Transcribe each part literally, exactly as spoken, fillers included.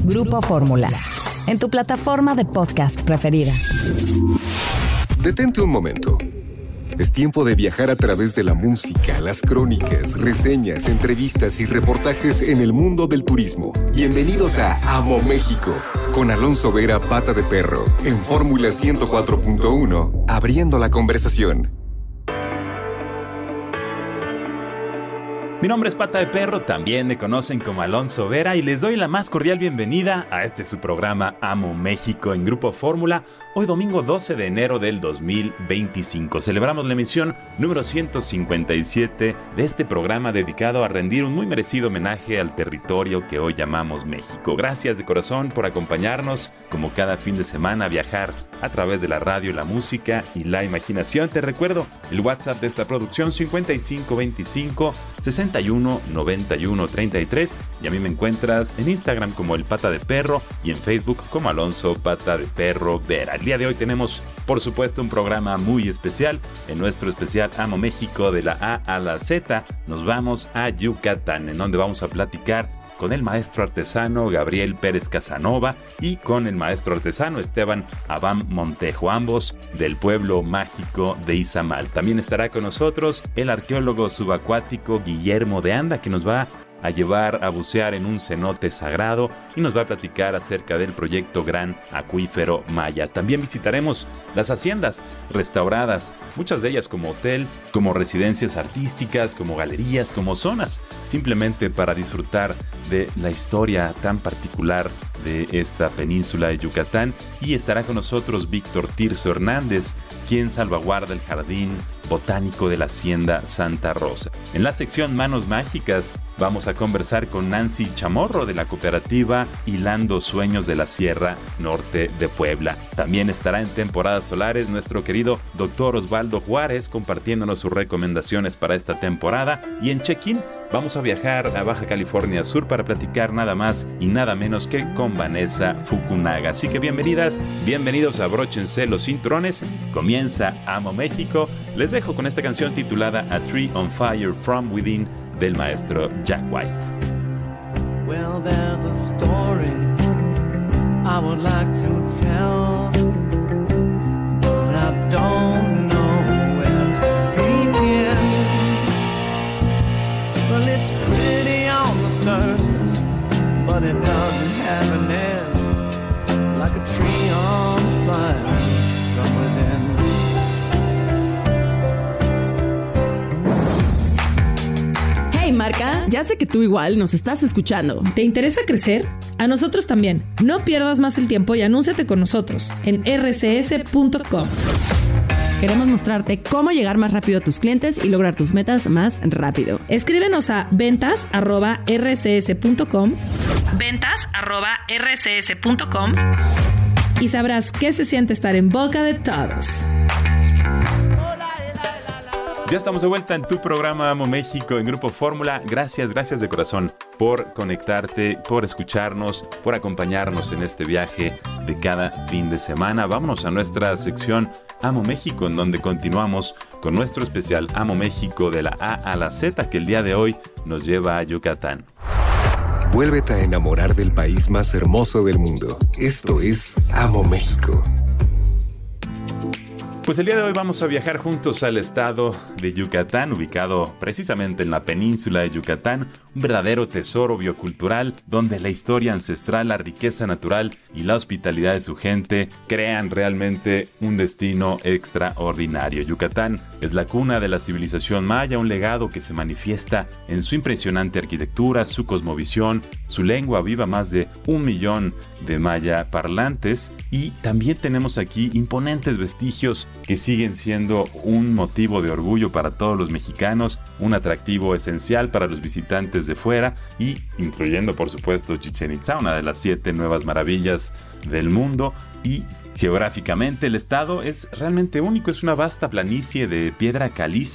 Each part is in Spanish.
Grupo Fórmula, en tu plataforma de podcast preferida. Detente un momento. Es tiempo de viajar a través de la música, las crónicas, reseñas, entrevistas y reportajes en el mundo del turismo. Bienvenidos a Amo México, con Alonso Vera, Pata de Perro, en Fórmula ciento cuatro punto uno, abriendo la conversación. Mi nombre es Pata de Perro, también me conocen como Alonso Vera y les doy la más cordial bienvenida a este su programa Amo México en Grupo Fórmula. Hoy domingo doce de enero del dos mil veinticinco celebramos la emisión número ciento cincuenta y siete de este programa dedicado a rendir un muy merecido homenaje al territorio que hoy llamamos México. Gracias de corazón por acompañarnos como cada fin de semana a viajar a través de la radio, la música y la imaginación. Te recuerdo el WhatsApp de esta producción cincuenta y cinco veinticinco sesenta y uno noventa y uno treinta y tres y a mí me encuentras en Instagram como el Pata de Perro y en Facebook como Alonso Pata de Perro Vera. El día de hoy tenemos, por supuesto, un programa muy especial. En nuestro especial Amo México de la A a la Z nos vamos a Yucatán, en donde vamos a platicar con el maestro artesano Gabriel Pérez Casanova y con el maestro artesano Esteban Abam Montejo, ambos del pueblo mágico de Izamal. También estará con nosotros el arqueólogo subacuático Guillermo de Anda, que nos va a llevar a bucear en un cenote sagrado y nos va a platicar acerca del proyecto Gran Acuífero Maya. También visitaremos las haciendas restauradas, muchas de ellas como hotel, como residencias artísticas, como galerías, como zonas, simplemente para disfrutar de la historia tan particular de esta península de Yucatán. Y estará con nosotros Víctor Tirso Hernández, quien salvaguarda el jardín botánico de la Hacienda Santa Rosa. En la sección Manos Mágicas vamos a conversar con Nancy Chamorro de la cooperativa Hilando Sueños de la Sierra Norte de Puebla. También estará en temporadas solares nuestro querido doctor Osvaldo Juárez compartiéndonos sus recomendaciones para esta temporada. Y en Check-in vamos a viajar a Baja California Sur para platicar nada más y nada menos que con Vanessa Fukunaga. Así que bienvenidas, bienvenidos, abróchense los cinturones. Comienza Amo México. Les dejo con esta canción titulada A Tree on Fire from Within del maestro Jack White. Well, there's a story I would like to tell, but I don't know where to begin. Well, it's pretty on the surface, but it doesn't have an end, like a tree on fire from within. Hey marca, ya sé que tú igual nos estás escuchando. ¿Te interesa crecer? A nosotros también. No pierdas más el tiempo y anúnciate con nosotros en erre ce ese punto com. Queremos mostrarte cómo llegar más rápido a tus clientes y lograr tus metas más rápido. Escríbenos a ventas arroba erre ce ese punto com, ventas arroba erre ce ese punto com y sabrás qué se siente estar en boca de todos. Ya estamos de vuelta en tu programa Amo México en Grupo Fórmula. Gracias, gracias de corazón por conectarte, por escucharnos, por acompañarnos en este viaje de cada fin de semana. Vámonos a nuestra sección Amo México, en donde continuamos con nuestro especial Amo México de la A a la Z, que el día de hoy nos lleva a Yucatán. Vuélvete a enamorar del país más hermoso del mundo. Esto es Amo México. Pues el día de hoy vamos a viajar juntos al estado de Yucatán, ubicado precisamente en la península de Yucatán, un verdadero tesoro biocultural donde la historia ancestral, la riqueza natural y la hospitalidad de su gente crean realmente un destino extraordinario. Yucatán es la cuna de la civilización maya, un legado que se manifiesta en su impresionante arquitectura, su cosmovisión, su lengua viva, más de un millón de maya parlantes, y también tenemos aquí imponentes vestigios que siguen siendo un motivo de orgullo para todos los mexicanos, un atractivo esencial para los visitantes de fuera, y incluyendo por supuesto Chichén Itzá, una de las siete nuevas maravillas del mundo. Y geográficamente el estado es realmente único, es una vasta planicie de piedra caliza que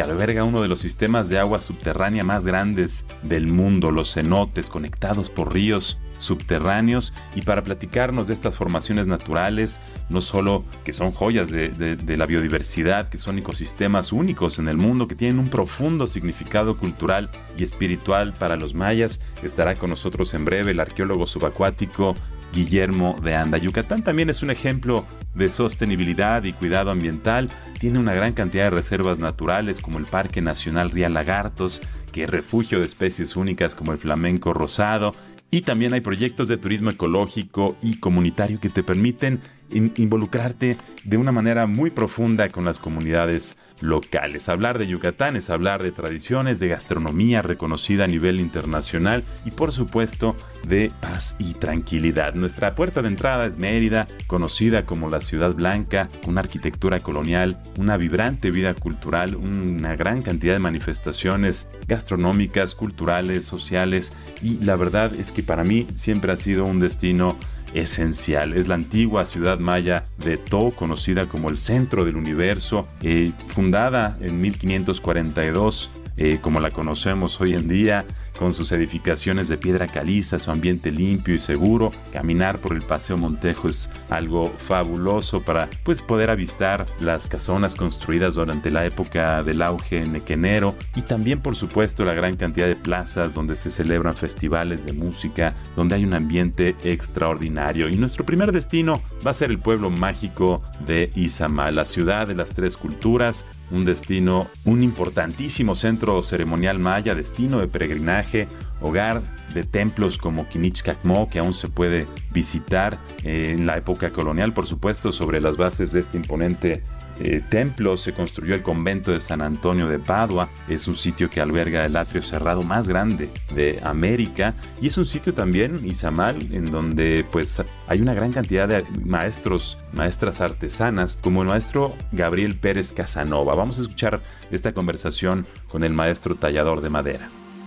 que alberga uno de los sistemas de agua subterránea más grandes del mundo, los cenotes, conectados por ríos subterráneos. Y para platicarnos de estas formaciones naturales, no solo que son joyas de, de, de la biodiversidad, que son ecosistemas únicos en el mundo, que tienen un profundo significado cultural y espiritual para los mayas, estará con nosotros en breve el arqueólogo subacuático Guillermo de Anda. Yucatán también es un ejemplo de sostenibilidad y cuidado ambiental. Tiene una gran cantidad de reservas naturales como el Parque Nacional Ría Lagartos, que es refugio de especies únicas como el flamenco rosado. Y también hay proyectos de turismo ecológico y comunitario que te permiten in- involucrarte de una manera muy profunda con las comunidades locales. Hablar de Yucatán es hablar de tradiciones, de gastronomía reconocida a nivel internacional y, por supuesto, de paz y tranquilidad. Nuestra puerta de entrada es Mérida, conocida como la Ciudad Blanca, una arquitectura colonial, una vibrante vida cultural, una gran cantidad de manifestaciones gastronómicas, culturales, sociales, y la verdad es que para mí siempre ha sido un destino esencial. Es la antigua ciudad maya de To, conocida como el centro del universo, eh, fundada en mil quinientos cuarenta y dos, eh, como la conocemos hoy en día, con sus edificaciones de piedra caliza, su ambiente limpio y seguro. Caminar por el Paseo Montejo es algo fabuloso para pues, poder avistar las casonas construidas durante la época del auge nequenero, y también, por supuesto, la gran cantidad de plazas donde se celebran festivales de música, donde hay un ambiente extraordinario. Y nuestro primer destino va a ser el pueblo mágico de Izamal, la ciudad de las tres culturas, un destino, un importantísimo centro ceremonial maya, destino de peregrinaje, hogar de templos como Quinichcacmó, que aún se puede visitar en la época colonial. Por supuesto, sobre las bases de este imponente eh, templo se construyó el convento de San Antonio de Padua. Es un sitio que alberga el atrio cerrado más grande de América, y es un sitio también, Izamal, en donde pues hay una gran cantidad de maestros, maestras artesanas, como el maestro Gabriel Pérez Casanova. Vamos a escuchar esta conversación con el maestro tallador de madera.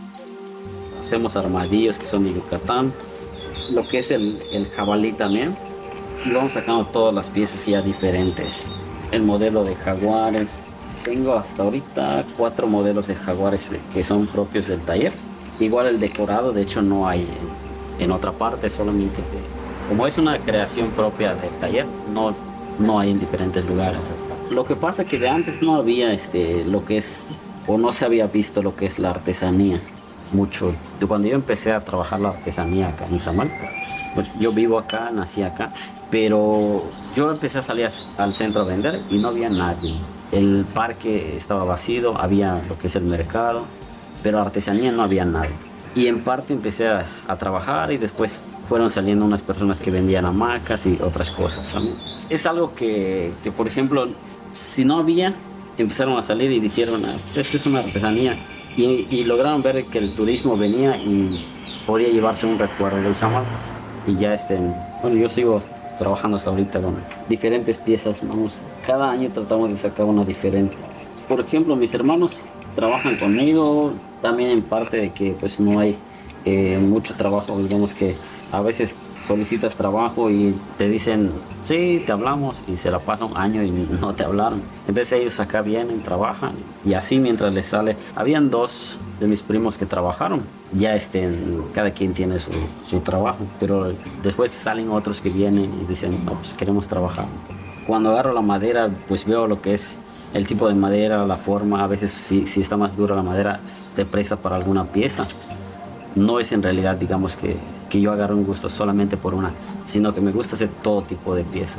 Hacemos armadillos que son de Yucatán, lo que es el, el jabalí también, y vamos sacando todas las piezas ya diferentes. El modelo de jaguares, tengo hasta ahorita cuatro modelos de jaguares que son propios del taller. Igual el decorado, de hecho no hay en, en otra parte, solamente que, como es una creación propia del taller, no, no hay en diferentes lugares. Lo que pasa es que de antes no había este, lo que es, o no se había visto lo que es la artesanía mucho. Cuando yo empecé a trabajar la artesanía acá en Izamal, pues yo vivo acá, nací acá, pero yo empecé a salir al centro a vender y no había nadie. El parque estaba vacío, había lo que es el mercado, pero artesanía no había nadie. Y en parte empecé a, a trabajar, y después fueron saliendo unas personas que vendían hamacas y otras cosas también. Es algo que, que, por ejemplo, si no había, empezaron a salir y dijeron, ah, pues esta es una artesanía. Y, y lograron ver que el turismo venía y podía llevarse un recuerdo de Izamal. Y ya este, bueno, yo sigo trabajando hasta ahorita con diferentes piezas, ¿no? Cada año tratamos de sacar una diferente. Por ejemplo, mis hermanos trabajan conmigo, también en parte de que pues no hay eh, mucho trabajo, digamos que a veces solicitas trabajo y te dicen, sí, te hablamos, y se la pasa un año y no te hablaron. Entonces ellos acá vienen, trabajan, y así mientras les sale. Habían dos de mis primos que trabajaron, ya este, cada quien tiene su, su trabajo, pero después salen otros que vienen y dicen, no, pues queremos trabajar. Cuando agarro la madera, pues veo lo que es el tipo de madera, la forma. A veces si, si está más dura la madera, se presta para alguna pieza. No es en realidad, digamos, que, que yo agarro un gusto solamente por una, sino que me gusta hacer todo tipo de piezas.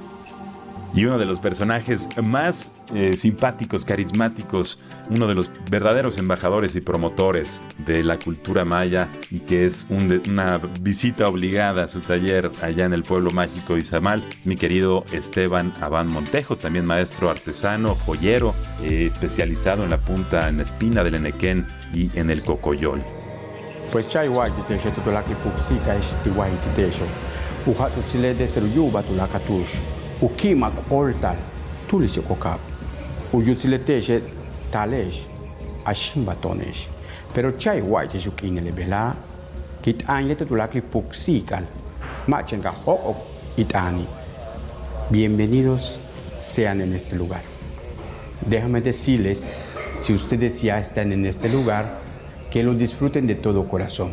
Y uno de los personajes más eh, simpáticos, carismáticos, uno de los verdaderos embajadores y promotores de la cultura maya, y que es un de, una visita obligada a su taller allá en el pueblo mágico Izamal, mi querido Esteban Abán Montejo, también maestro artesano, joyero, eh, especializado en la punta, en la espina del enequén y en el cocoyol. Pues chay guay te te to la que puxica es ti guay te te u hat tsile de ser yuba to la katush u kimak ortal tulisio kokap u yutsile te talesh ashimba tonesh pero chay guay te su kinele bela kit anye to la que puxica machenga hok itani. Bienvenidos sean en este lugar. Déjame decirles si ustedes ya están en este lugar, que lo disfruten de todo corazón.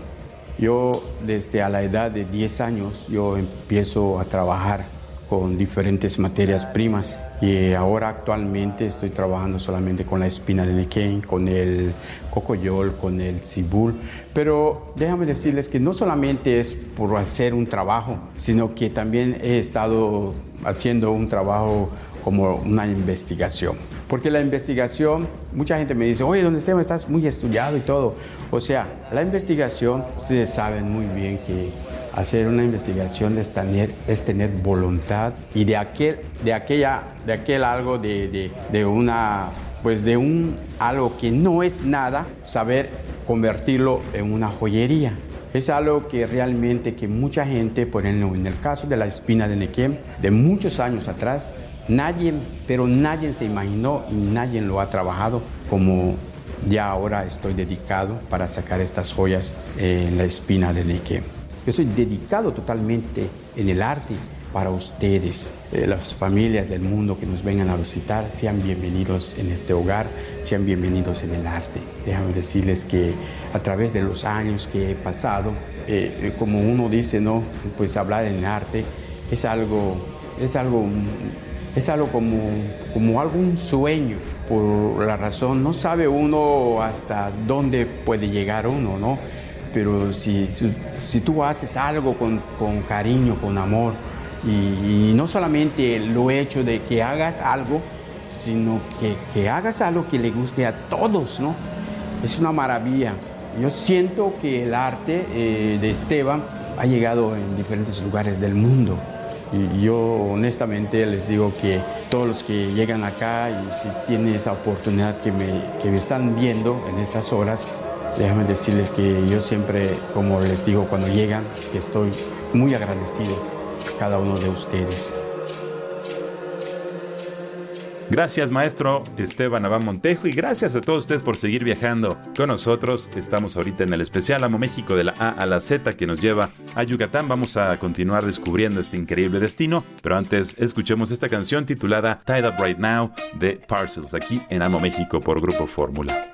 Yo desde a la edad de diez años, yo empiezo a trabajar con diferentes materias primas y ahora actualmente estoy trabajando solamente con la espina de nequén, con el cocoyol, con el cibul, pero déjame decirles que no solamente es por hacer un trabajo, sino que también he estado haciendo un trabajo como una investigación. Porque la investigación, mucha gente me dice, oye, don Esteban, estás muy estudiado y todo. O sea, la investigación, ustedes saben muy bien que hacer una investigación es tener, es tener voluntad y de aquel, de aquella, de aquel algo de, de, de una, pues de un algo que no es nada, saber convertirlo en una joyería. Es algo que realmente que mucha gente, por ejemplo, en el caso de la espina de nequén, de muchos años atrás, nadie, pero nadie se imaginó y nadie lo ha trabajado como ya ahora estoy dedicado para sacar estas joyas en la espina de nequén. Yo soy dedicado totalmente en el arte para ustedes, eh, las familias del mundo que nos vengan a visitar, sean bienvenidos en este hogar, sean bienvenidos en el arte. Déjame decirles que a través de los años que he pasado, eh, como uno dice, ¿no? Pues hablar en arte es algo, es algo, es algo como, como algún sueño. Por la razón, no sabe uno hasta dónde puede llegar uno, ¿no? Pero si, si, si tú haces algo con, con cariño, con amor, y, y no solamente lo hecho de que hagas algo, sino que, que hagas algo que le guste a todos, ¿no? Es una maravilla. Yo siento que el arte eh, de Esteban ha llegado en diferentes lugares del mundo. Y yo honestamente les digo que todos los que llegan acá y si tienen esa oportunidad que me, que me están viendo en estas horas, déjame decirles que yo siempre, como les digo cuando llegan, que estoy muy agradecido a cada uno de ustedes. Gracias, maestro Esteban Abán Montejo, y gracias a todos ustedes por seguir viajando con nosotros. Estamos ahorita en el especial Amo México de la A a la Z que nos lleva a Yucatán. Vamos a continuar descubriendo este increíble destino, pero antes escuchemos esta canción titulada Tied Up Right Now de Parcels, aquí en Amo México por Grupo Fórmula.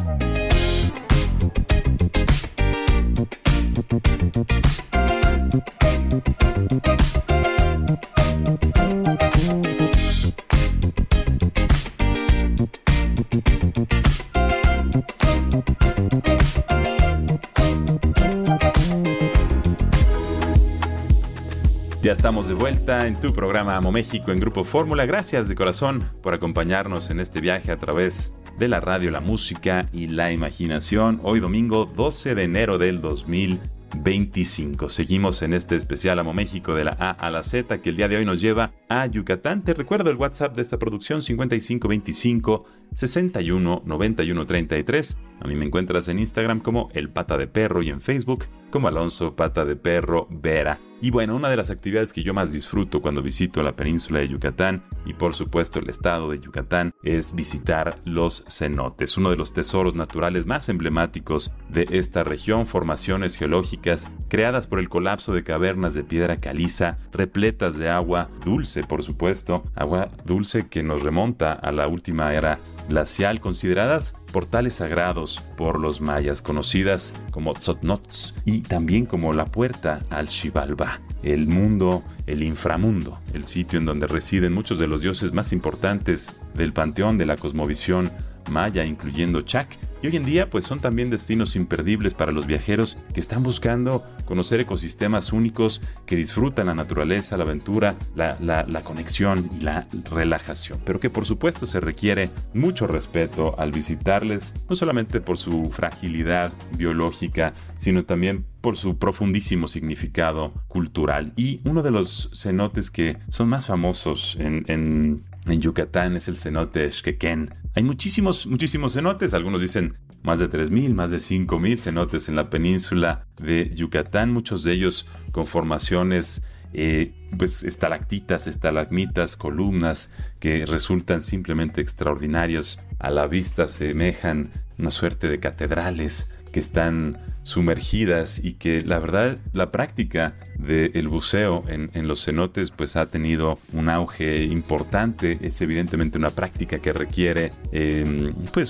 Ya estamos de vuelta en tu programa Amo México en Grupo Fórmula. Gracias de corazón por acompañarnos en este viaje a través de la radio, la música y la imaginación. Hoy domingo doce de enero del dos mil veinticinco. Seguimos en este especial Amo México de la A a la Z que el día de hoy nos lleva a Yucatán. Te recuerdo el WhatsApp de esta producción cincuenta y cinco veinticinco sesenta y uno noventa y uno treinta y tres. A mí me encuentras en Instagram como El Pata de Perro y en Facebook como Alonso Pata de Perro Vera. Y bueno, una de las actividades que yo más disfruto cuando visito la península de Yucatán y por supuesto el estado de Yucatán es visitar los cenotes, uno de los tesoros naturales más emblemáticos de esta región, formaciones geológicas creadas por el colapso de cavernas de piedra caliza repletas de agua dulce, por supuesto, agua dulce que nos remonta a la última era glacial, consideradas portales sagrados por los mayas, conocidas como Tzotnots y también como la puerta al Xibalbá, el mundo, el inframundo, el sitio en donde residen muchos de los dioses más importantes del panteón de la cosmovisión maya, incluyendo Chac. Y hoy en día pues son también destinos imperdibles para los viajeros que están buscando conocer ecosistemas únicos, que disfrutan la naturaleza, la aventura, la, la, la conexión y la relajación. Pero que por supuesto se requiere mucho respeto al visitarles, no solamente por su fragilidad biológica, sino también por su profundísimo significado cultural. Y uno de los cenotes que son más famosos en, en, en Yucatán es el cenote Xquequén. Hay muchísimos, muchísimos cenotes, algunos dicen más de tres mil, más de cinco mil cenotes en la península de Yucatán, muchos de ellos con formaciones, eh, pues estalactitas, estalagmitas, columnas que resultan simplemente extraordinarios. A la vista semejan una suerte de catedrales que están sumergidas y que la verdad la práctica del buceo en, en los cenotes pues ha tenido un auge importante. Es evidentemente una práctica que requiere eh, pues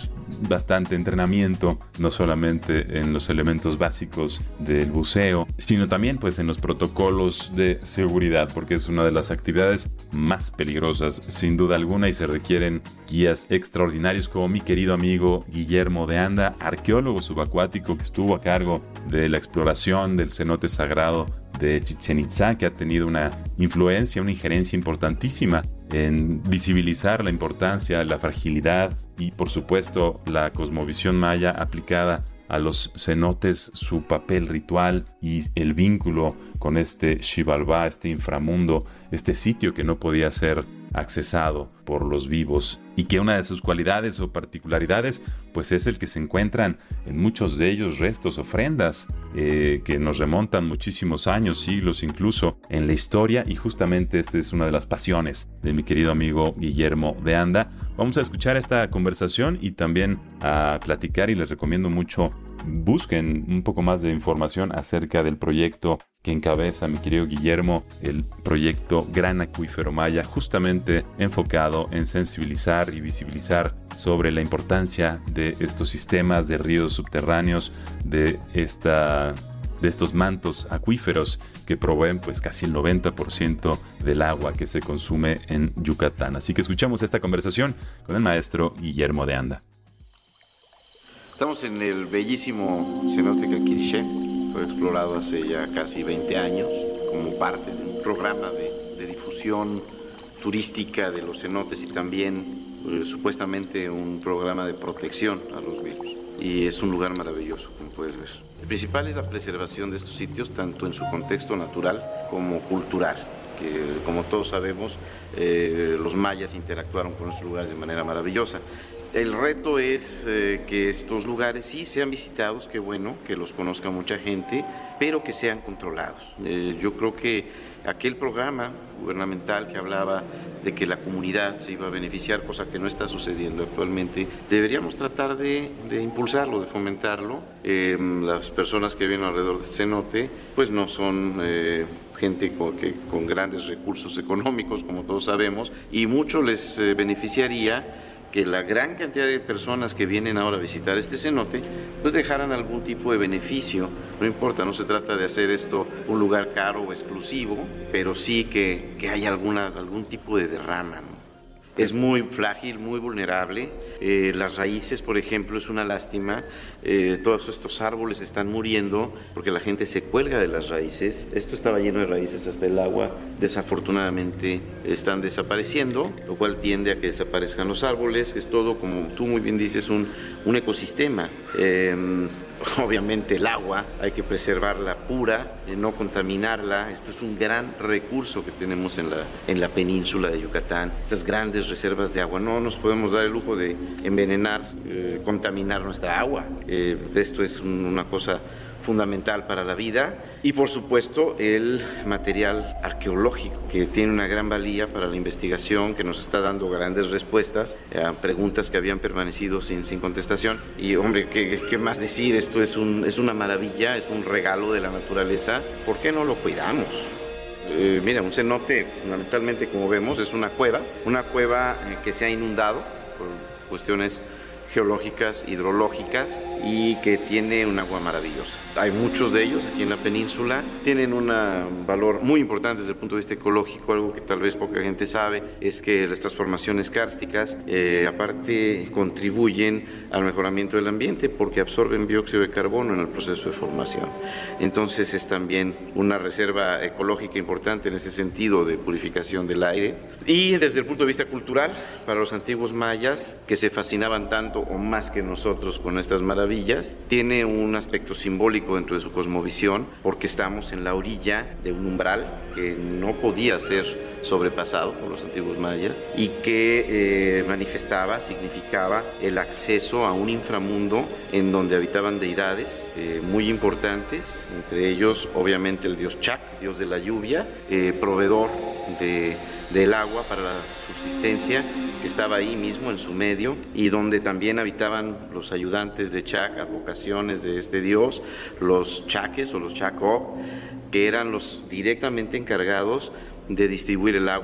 bastante entrenamiento, no solamente en los elementos básicos del buceo, sino también pues en los protocolos de seguridad, porque es una de las actividades más peligrosas sin duda alguna y se requieren guías extraordinarios como mi querido amigo Guillermo de Anda, arqueólogo subacuático que estuvo a cargo de la exploración del cenote sagrado de Chichén Itzá, que ha tenido una influencia, una injerencia importantísima en visibilizar la importancia, la fragilidad y por supuesto la cosmovisión maya aplicada a los cenotes, su papel ritual y el vínculo con este Xibalbá, este inframundo, este sitio que no podía ser accesado por los vivos y que una de sus cualidades o particularidades pues es el que se encuentran en muchos de ellos restos, ofrendas eh, que nos remontan muchísimos años, siglos incluso en la historia, y justamente esta es una de las pasiones de mi querido amigo Guillermo de Anda. Vamos a escuchar esta conversación y también a platicar, y les recomiendo mucho busquen un poco más de información acerca del proyecto que encabeza mi querido Guillermo, el proyecto Gran Acuífero Maya, justamente enfocado en sensibilizar y visibilizar sobre la importancia de estos sistemas de ríos subterráneos, de esta de estos mantos acuíferos que proveen pues casi el noventa por ciento del agua que se consume en Yucatán. Así que escuchamos esta conversación con el maestro Guillermo de Anda. Estamos en el bellísimo cenote Caquiriché. Fue explorado hace ya casi veinte años como parte de un programa de, de difusión turística de los cenotes y también eh, supuestamente un programa de protección a los vivos. Y es un lugar maravilloso, como puedes ver. El principal es la preservación de estos sitios, tanto en su contexto natural como cultural, que como todos sabemos, eh, los mayas interactuaron con estos lugares de manera maravillosa. El reto es eh, que estos lugares sí sean visitados, qué bueno, que los conozca mucha gente, pero que sean controlados. Eh, yo creo que aquel programa gubernamental que hablaba de que la comunidad se iba a beneficiar, cosa que no está sucediendo actualmente, deberíamos tratar de, de impulsarlo, de fomentarlo. Eh, las personas que viven alrededor de este cenote, pues no son eh, gente con, que, con grandes recursos económicos, como todos sabemos, y mucho les eh, beneficiaría que la gran cantidad de personas que vienen ahora a visitar este cenote, pues dejaran algún tipo de beneficio. No importa, no se trata de hacer esto un lugar caro o exclusivo, pero sí que, que haya alguna, algún tipo de derrama, ¿no? Es muy frágil, muy vulnerable. Eh, las raíces, por ejemplo, es una lástima. Eh, todos estos árboles están muriendo porque la gente se cuelga de las raíces. Esto estaba lleno de raíces hasta el agua. Desafortunadamente están desapareciendo, lo cual tiende a que desaparezcan los árboles. Es todo, como tú muy bien dices, un, un ecosistema. Eh, Obviamente el agua hay que preservarla pura, no contaminarla. Esto es un gran recurso que tenemos en la, en la península de Yucatán. Estas grandes reservas de agua, no nos podemos dar el lujo de envenenar, eh, contaminar nuestra agua. Eh, esto es un, una cosa fundamental para la vida. Y por supuesto el material arqueológico, que tiene una gran valía para la investigación, que nos está dando grandes respuestas a preguntas que habían permanecido sin, sin contestación. Y hombre, ¿qué, qué más decir? Esto es, un, es una maravilla, es un regalo de la naturaleza. ¿Por qué no lo cuidamos? Eh, mira, un cenote fundamentalmente, como vemos, es una cueva, una cueva eh, que se ha inundado por cuestiones geológicas, hidrológicas, y que tiene un agua maravillosa. Hay muchos de ellos aquí en la península, tienen un valor muy importante desde el punto de vista ecológico. Algo que tal vez poca gente sabe es que estas formaciones kársticas eh, aparte contribuyen al mejoramiento del ambiente porque absorben dióxido de carbono en el proceso de formación. Entonces es también una reserva ecológica importante en ese sentido de purificación del aire. Y desde el punto de vista cultural, para los antiguos mayas, que se fascinaban tanto o más que nosotros con estas maravillas, tiene un aspecto simbólico dentro de su cosmovisión, porque estamos en la orilla de un umbral que no podía ser sobrepasado por los antiguos mayas y que eh, manifestaba, significaba el acceso a un inframundo en donde habitaban deidades eh, muy importantes, entre ellos obviamente el dios Chac, dios de la lluvia, eh, proveedor de, del agua para la subsistencia, que estaba ahí mismo en su medio, y donde también habitaban los ayudantes de Chac, advocaciones de este dios, los chaques o los chacó, que eran los directamente encargados de distribuir el agua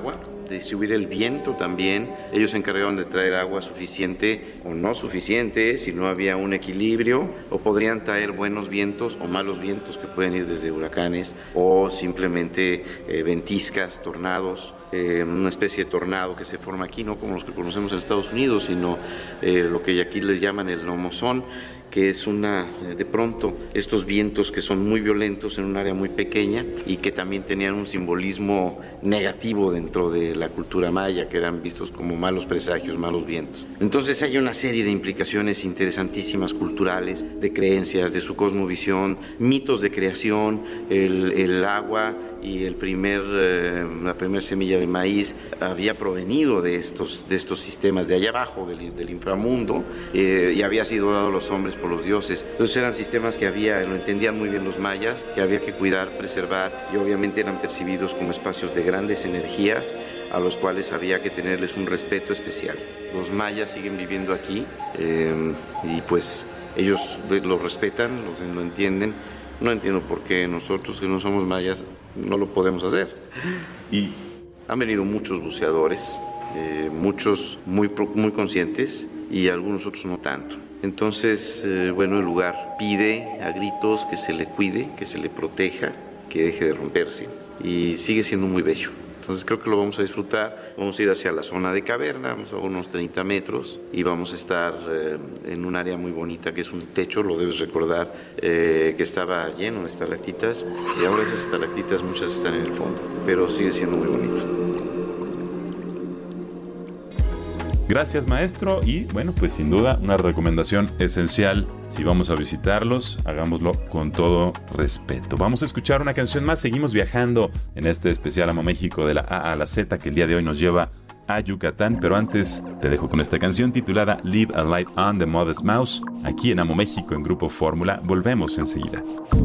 de distribuir el viento también. Ellos se encargaban de traer agua suficiente o no suficiente si no había un equilibrio, o podrían traer buenos vientos o malos vientos que pueden ir desde huracanes o simplemente eh, ventiscas, tornados. Eh, una especie de tornado que se forma aquí, no como los que conocemos en Estados Unidos, sino eh, lo que aquí les llaman el nomozón, que es una, de pronto, estos vientos que son muy violentos en un área muy pequeña y que también tenían un simbolismo negativo dentro de la cultura maya, que eran vistos como malos presagios, malos vientos. Entonces hay una serie de implicaciones interesantísimas culturales, de creencias, de su cosmovisión, mitos de creación, el, el agua y el primer, eh, la primera semilla de maíz había provenido de estos, de estos sistemas de allá abajo, del, del inframundo, eh, y había sido dado a los hombres por los dioses. Entonces eran sistemas que había, lo entendían muy bien los mayas, que había que cuidar, preservar, y obviamente eran percibidos como espacios de grandes energías a los cuales había que tenerles un respeto especial. Los mayas siguen viviendo aquí eh, y pues ellos los respetan, los, lo entienden. No entiendo por qué nosotros, que no somos mayas, no lo podemos hacer. Y han venido muchos buceadores, eh, muchos muy, muy conscientes y algunos otros no tanto. Entonces, eh, bueno, el lugar pide a gritos que se le cuide, que se le proteja, que deje de romperse, y sigue siendo muy bello. Entonces creo que lo vamos a disfrutar. Vamos a ir hacia la zona de caverna, vamos a unos treinta metros y vamos a estar eh, en un área muy bonita que es un techo, lo debes recordar, eh, que estaba lleno de estalactitas, y ahora esas estalactitas muchas están en el fondo, pero sigue siendo muy bonito. Gracias, maestro, y bueno, pues sin duda una recomendación esencial. Si vamos a visitarlos, hagámoslo con todo respeto. Vamos a escuchar una canción más. Seguimos viajando en este especial Amo México de la A a la Z, que el día de hoy nos lleva a Yucatán. Pero antes te dejo con esta canción titulada Leave a Light on the Modest Mouse. Aquí en Amo México en Grupo Fórmula. Volvemos enseguida.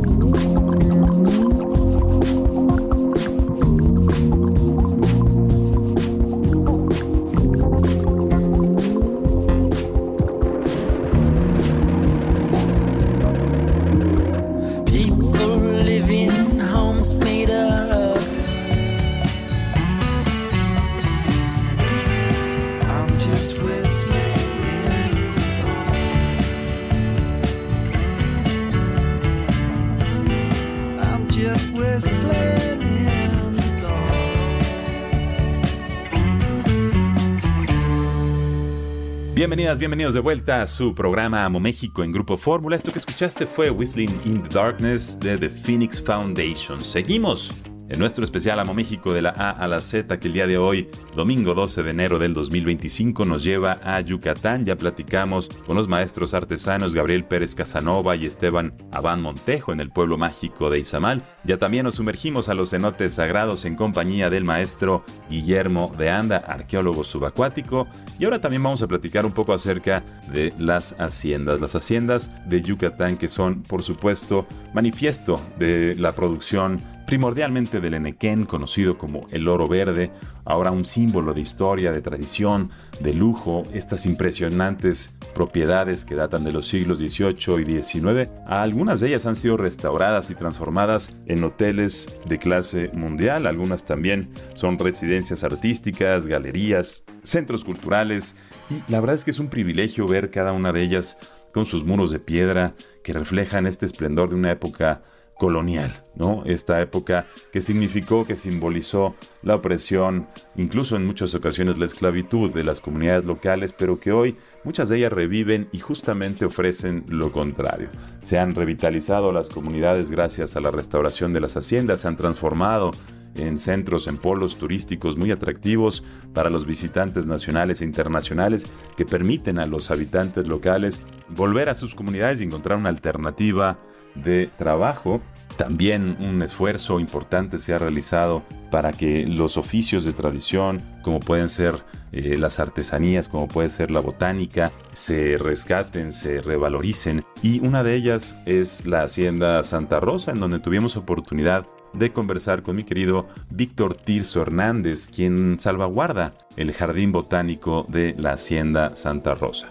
Bienvenidas, bienvenidos de vuelta a su programa Amo México en Grupo Fórmula. Esto que escuchaste fue Whistling in the Darkness de The Phoenix Foundation. Seguimos en nuestro especial Amo México de la A a la Z, que el día de hoy, domingo doce de enero del dos mil veinticinco, nos lleva a Yucatán. Ya platicamos con los maestros artesanos Gabriel Pérez Casanova y Esteban Abán Montejo en el pueblo mágico de Izamal. Ya también nos sumergimos a los cenotes sagrados en compañía del maestro Guillermo de Anda, arqueólogo subacuático. Y ahora también vamos a platicar un poco acerca de las haciendas. Las haciendas de Yucatán, que son, por supuesto, manifiesto de la producción primordialmente del enequén, conocido como el oro verde, ahora un símbolo de historia, de tradición, de lujo. Estas impresionantes propiedades que datan de los siglos dieciocho y diecinueve, algunas de ellas han sido restauradas y transformadas en hoteles de clase mundial, algunas también son residencias artísticas, galerías, centros culturales, y la verdad es que es un privilegio ver cada una de ellas con sus muros de piedra que reflejan este esplendor de una época colonial, ¿no? Esta época que significó, que simbolizó la opresión, incluso en muchas ocasiones la esclavitud de las comunidades locales, pero que hoy muchas de ellas reviven y justamente ofrecen lo contrario. Se han revitalizado las comunidades gracias a la restauración de las haciendas, se han transformado en centros, en polos turísticos muy atractivos para los visitantes nacionales e internacionales, que permiten a los habitantes locales volver a sus comunidades y encontrar una alternativa de trabajo. También un esfuerzo importante se ha realizado para que los oficios de tradición, como pueden ser eh, las artesanías, como puede ser la botánica, se rescaten, se revaloricen. Y una de ellas es la Hacienda Santa Rosa, en donde tuvimos oportunidad de conversar con mi querido Víctor Tirso Hernández, quien salvaguarda el jardín botánico de la Hacienda Santa Rosa.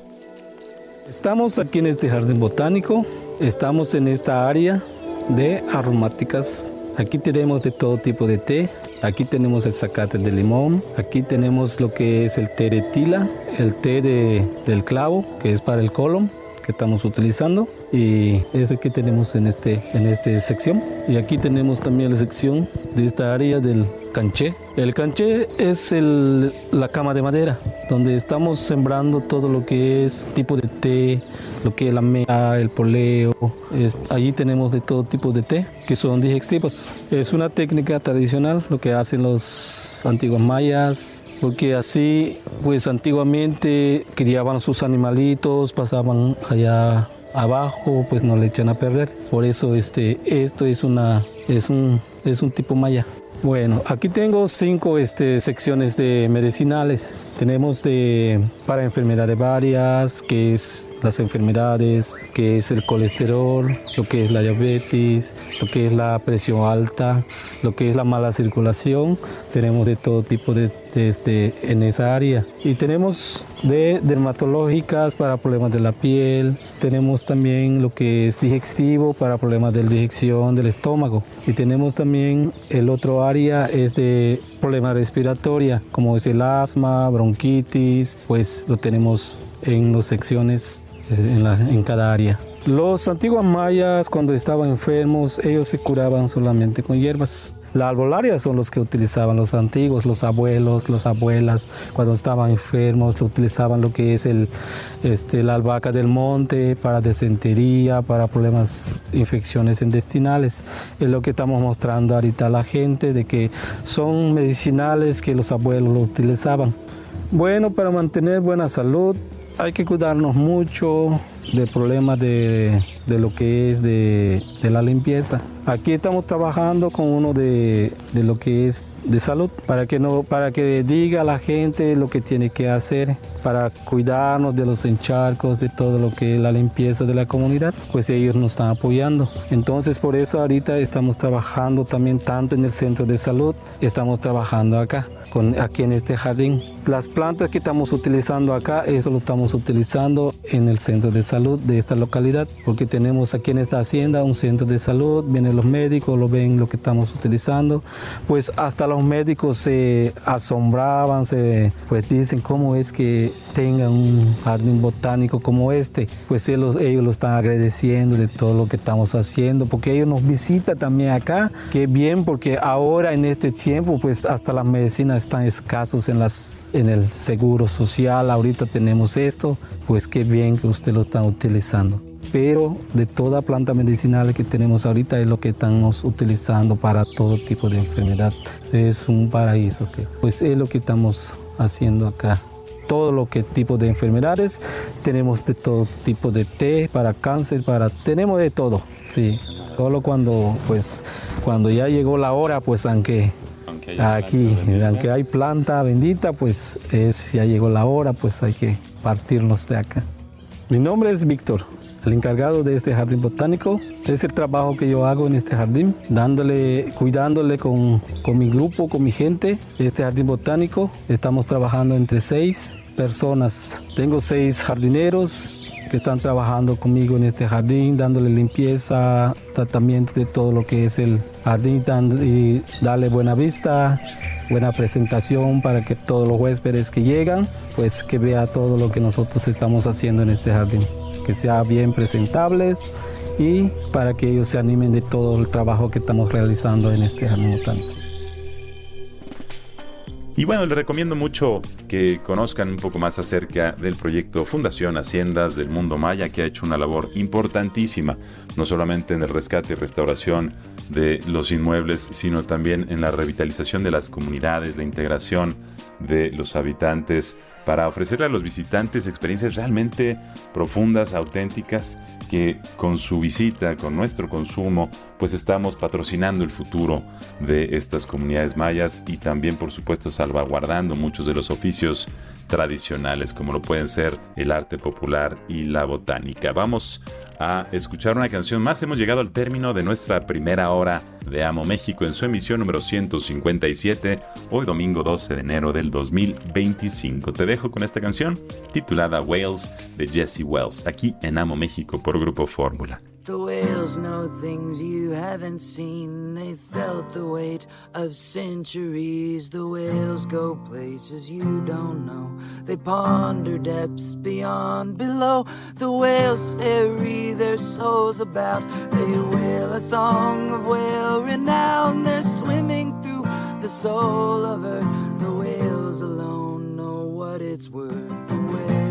Estamos aquí en este jardín botánico, estamos en esta área de aromáticas Aquí tenemos de todo tipo de té. Aquí tenemos el zacate de limón. Aquí tenemos lo que es el té de tila, el té de, del clavo, que es para el colon, que estamos utilizando, y ese que tenemos en este en esta sección. Y aquí tenemos también la sección de esta área del canché. El canché es el, la cama de madera, donde estamos sembrando todo lo que es tipo de té, lo que es la mea, el poleo. Es, allí tenemos de todo tipo de té que son digestivos. Es una técnica tradicional, lo que hacen los antiguos mayas, porque así, pues antiguamente criaban sus animalitos, pasaban allá abajo, pues no le echan a perder. Por eso este, esto es, una, es, un, es un tipo maya. Bueno, aquí tengo cinco este, secciones de medicinales. Tenemos de, para enfermedades varias, que es las enfermedades, que es el colesterol, lo que es la diabetes, lo que es la presión alta, lo que es la mala circulación. Tenemos de todo tipo de, de este, en esa área. Y tenemos de dermatológicas para problemas de la piel. Tenemos también lo que es digestivo para problemas de digestión del estómago. Y tenemos también el otro área es de problemas respiratorios, como es el asma, bronquitis, pues lo tenemos en las secciones en, la, en cada área. Los antiguos mayas, cuando estaban enfermos, ellos se curaban solamente con hierbas. La albolaria son los que utilizaban los antiguos, los abuelos, las abuelas, cuando estaban enfermos, lo utilizaban lo que es el, este, la albahaca del monte para disentería, para problemas, infecciones intestinales. Es lo que estamos mostrando ahorita a la gente, de que son medicinales que los abuelos lo utilizaban. Bueno, para mantener buena salud hay que cuidarnos mucho de problemas de, de lo que es de, de la limpieza. Aquí estamos trabajando con uno de, de lo que es de salud, para que, no, para que diga a la gente lo que tiene que hacer para cuidarnos de los encharcos, de todo lo que es la limpieza de la comunidad, pues ellos nos están apoyando. Entonces por eso ahorita estamos trabajando también tanto en el centro de salud, estamos trabajando acá, con, aquí en este jardín. Las plantas que estamos utilizando acá, eso lo estamos utilizando en el centro de salud de esta localidad, porque tenemos aquí en esta hacienda un centro de salud, vienen los médicos, lo ven lo que estamos utilizando, pues hasta los médicos se asombraban, se, pues dicen cómo es que tengan un jardín botánico como este, pues ellos, ellos lo están agradeciendo de todo lo que estamos haciendo, porque ellos nos visitan también acá, que bien, porque ahora en este tiempo pues hasta las medicinas están escasos en las en el seguro social, ahorita tenemos esto, pues qué bien que usted lo está utilizando. Pero de toda planta medicinal que tenemos ahorita es lo que estamos utilizando para todo tipo de enfermedad. Es un paraíso, que, pues es lo que estamos haciendo acá. Todo lo que tipo de enfermedades, tenemos de todo tipo de té para cáncer, para tenemos de todo, sí. Solo cuando, pues, cuando ya llegó la hora, pues aunque aquí, aunque hay planta bendita, pues es, ya llegó la hora, pues hay que partirnos de acá. Mi nombre es Víctor, el encargado de este jardín botánico. Es el trabajo que yo hago en este jardín, dándole, cuidándole con, con mi grupo, con mi gente. Este jardín botánico, estamos trabajando entre seis personas. Tengo seis jardineros que están trabajando conmigo en este jardín, dándole limpieza, tratamiento de todo lo que es el jardín y darle buena vista, buena presentación para que todos los huéspedes que llegan, pues que vea todo lo que nosotros estamos haciendo en este jardín, que sea bien presentables y para que ellos se animen de todo el trabajo que estamos realizando en este jardín botánico. Y bueno, les recomiendo mucho que conozcan un poco más acerca del proyecto Fundación Haciendas del Mundo Maya, que ha hecho una labor importantísima, no solamente en el rescate y restauración de los inmuebles, sino también en la revitalización de las comunidades, la integración de los habitantes, para ofrecerle a los visitantes experiencias realmente profundas, auténticas, que con su visita, con nuestro consumo, pues estamos patrocinando el futuro de estas comunidades mayas y también, por supuesto, salvaguardando muchos de los oficios tradicionales, como lo pueden ser el arte popular y la botánica. Vamos a escuchar una canción más. Hemos llegado al término de nuestra primera hora de Amo México en su emisión número ciento cincuenta y siete, hoy domingo doce de enero del dos mil veinticinco. Te dejo con esta canción titulada Whales de Jesse Wells, aquí en Amo México por Grupo Fórmula. The whales know things you haven't seen. They felt the weight of centuries. The whales go places you don't know. They ponder depths beyond, below. The whales ferry their souls about. They wail a song of whale renown. They're swimming through the soul of earth. The whales alone know what it's worth. The whale.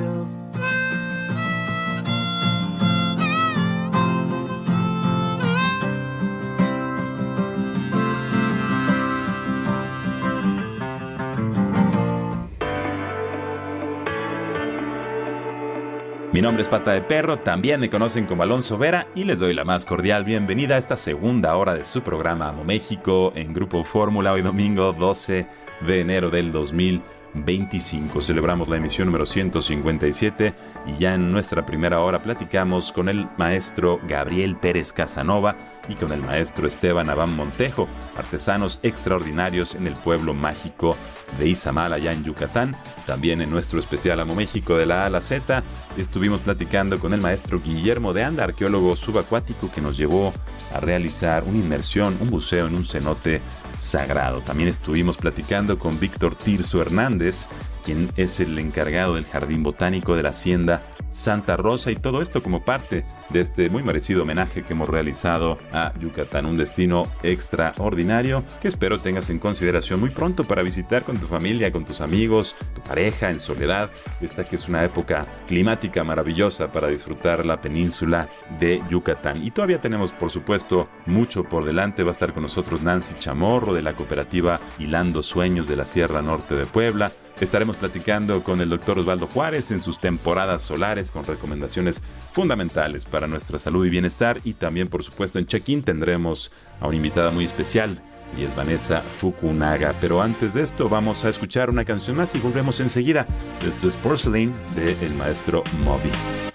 Mi nombre es Pata de Perro, también me conocen como Alonso Vera y les doy la más cordial bienvenida a esta segunda hora de su programa Amo México en Grupo Fórmula, hoy domingo doce de enero del dos mil veinticinco. Celebramos la emisión número ciento cincuenta y siete y ya en nuestra primera hora platicamos con el maestro Gabriel Pérez Casanova y con el maestro Esteban Abán Montejo, artesanos extraordinarios en el pueblo mágico de Izamal, allá en Yucatán. También en nuestro especial Amo México de la A a la Z estuvimos platicando con el maestro Guillermo de Anda, arqueólogo subacuático que nos llevó a realizar una inmersión, un buceo en un cenote sagrado. También estuvimos platicando con Víctor Tirso Hernández, quien es el encargado del Jardín Botánico de la Hacienda Santa Rosa, y todo esto como parte de este muy merecido homenaje que hemos realizado a Yucatán, un destino extraordinario que espero tengas en consideración muy pronto para visitar con tu familia, con tus amigos, tu pareja, en soledad. Esta que es una época climática maravillosa para disfrutar la península de Yucatán. Y todavía tenemos, por supuesto, mucho por delante. Va a estar con nosotros Nancy Chamorro de la cooperativa Hilando Sueños de la Sierra Norte de Puebla. Estaremos platicando con el doctor Osvaldo Juárez en sus temporadas solares con recomendaciones fundamentales para nuestra salud y bienestar. Y también, por supuesto, en Check-in tendremos a una invitada muy especial y es Vanessa Fukunaga. Pero antes de esto vamos a escuchar una canción más y volvemos enseguida. Esto es Porcelain de el maestro Moby.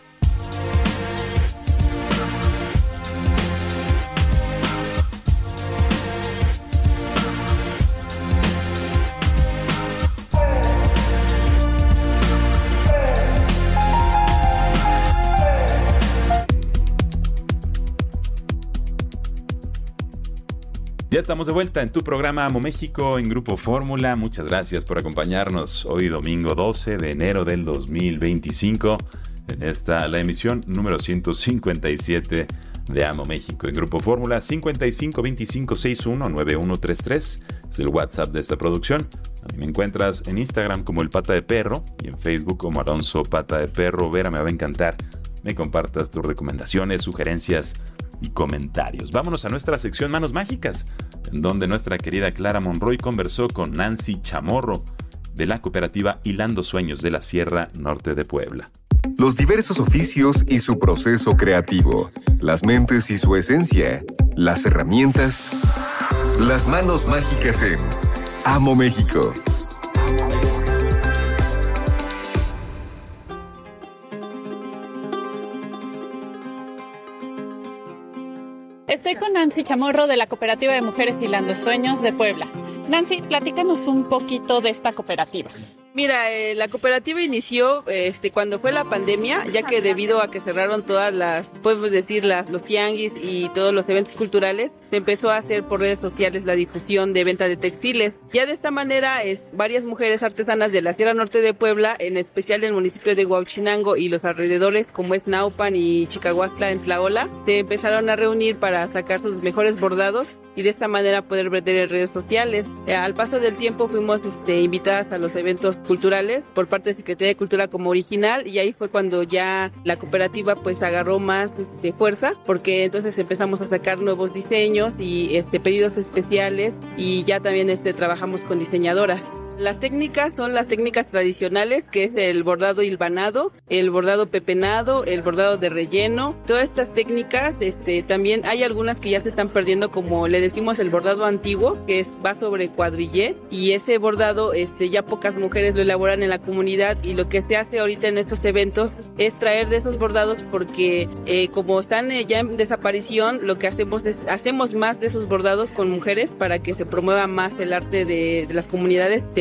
Ya estamos de vuelta en tu programa Amo México en Grupo Fórmula. Muchas gracias por acompañarnos hoy domingo doce de enero del dos mil veinticinco en esta, la emisión número ciento cincuenta y siete de Amo México en Grupo Fórmula. Cincuenta y cinco veinticinco sesenta y uno noventa y uno treinta y tres es el WhatsApp de esta producción. A mí me encuentras en Instagram como el Pata de Perro y en Facebook como Alonso Pata de Perro. Vera, me va a encantar me compartas tus recomendaciones, sugerencias y comentarios. Vámonos a nuestra sección Manos Mágicas, en donde nuestra querida Clara Monroy conversó con Nancy Chamorro de la cooperativa Hilando Sueños de la Sierra Norte de Puebla. Los diversos oficios y su proceso creativo, las mentes y su esencia, las herramientas, las manos mágicas en Amo México. Estoy con Nancy Chamorro de la Cooperativa de Mujeres Hilando Sueños de Puebla. Nancy, platícanos un poquito de esta cooperativa. Mira, eh, la cooperativa inició este, cuando fue la pandemia, ya que debido a que cerraron todas las, podemos decir, las, los tianguis y todos los eventos culturales, se empezó a hacer por redes sociales la difusión de venta de textiles. Ya de esta manera, es, varias mujeres artesanas de la Sierra Norte de Puebla, en especial del municipio de Huauchinango y los alrededores, como es Naupan y Chicahuastla en Tlaola, se empezaron a reunir para sacar sus mejores bordados y de esta manera poder vender en redes sociales. Eh, al paso del tiempo fuimos este, invitadas a los eventos culturales por parte de Secretaría de Cultura como original, y ahí fue cuando ya la cooperativa pues agarró más este, fuerza, porque entonces empezamos a sacar nuevos diseños y este, pedidos especiales, y ya también este, trabajamos con diseñadoras. Las técnicas son las técnicas tradicionales, que es el bordado hilvanado, el bordado pepenado, el bordado de relleno. Todas estas técnicas, este, también hay algunas que ya se están perdiendo, como le decimos el bordado antiguo, que es, va sobre cuadrillé, y ese bordado este, ya pocas mujeres lo elaboran en la comunidad, y lo que se hace ahorita en estos eventos es traer de esos bordados, porque eh, como están eh, ya en desaparición, lo que hacemos es, hacemos más de esos bordados con mujeres para que se promueva más el arte de, de las comunidades, se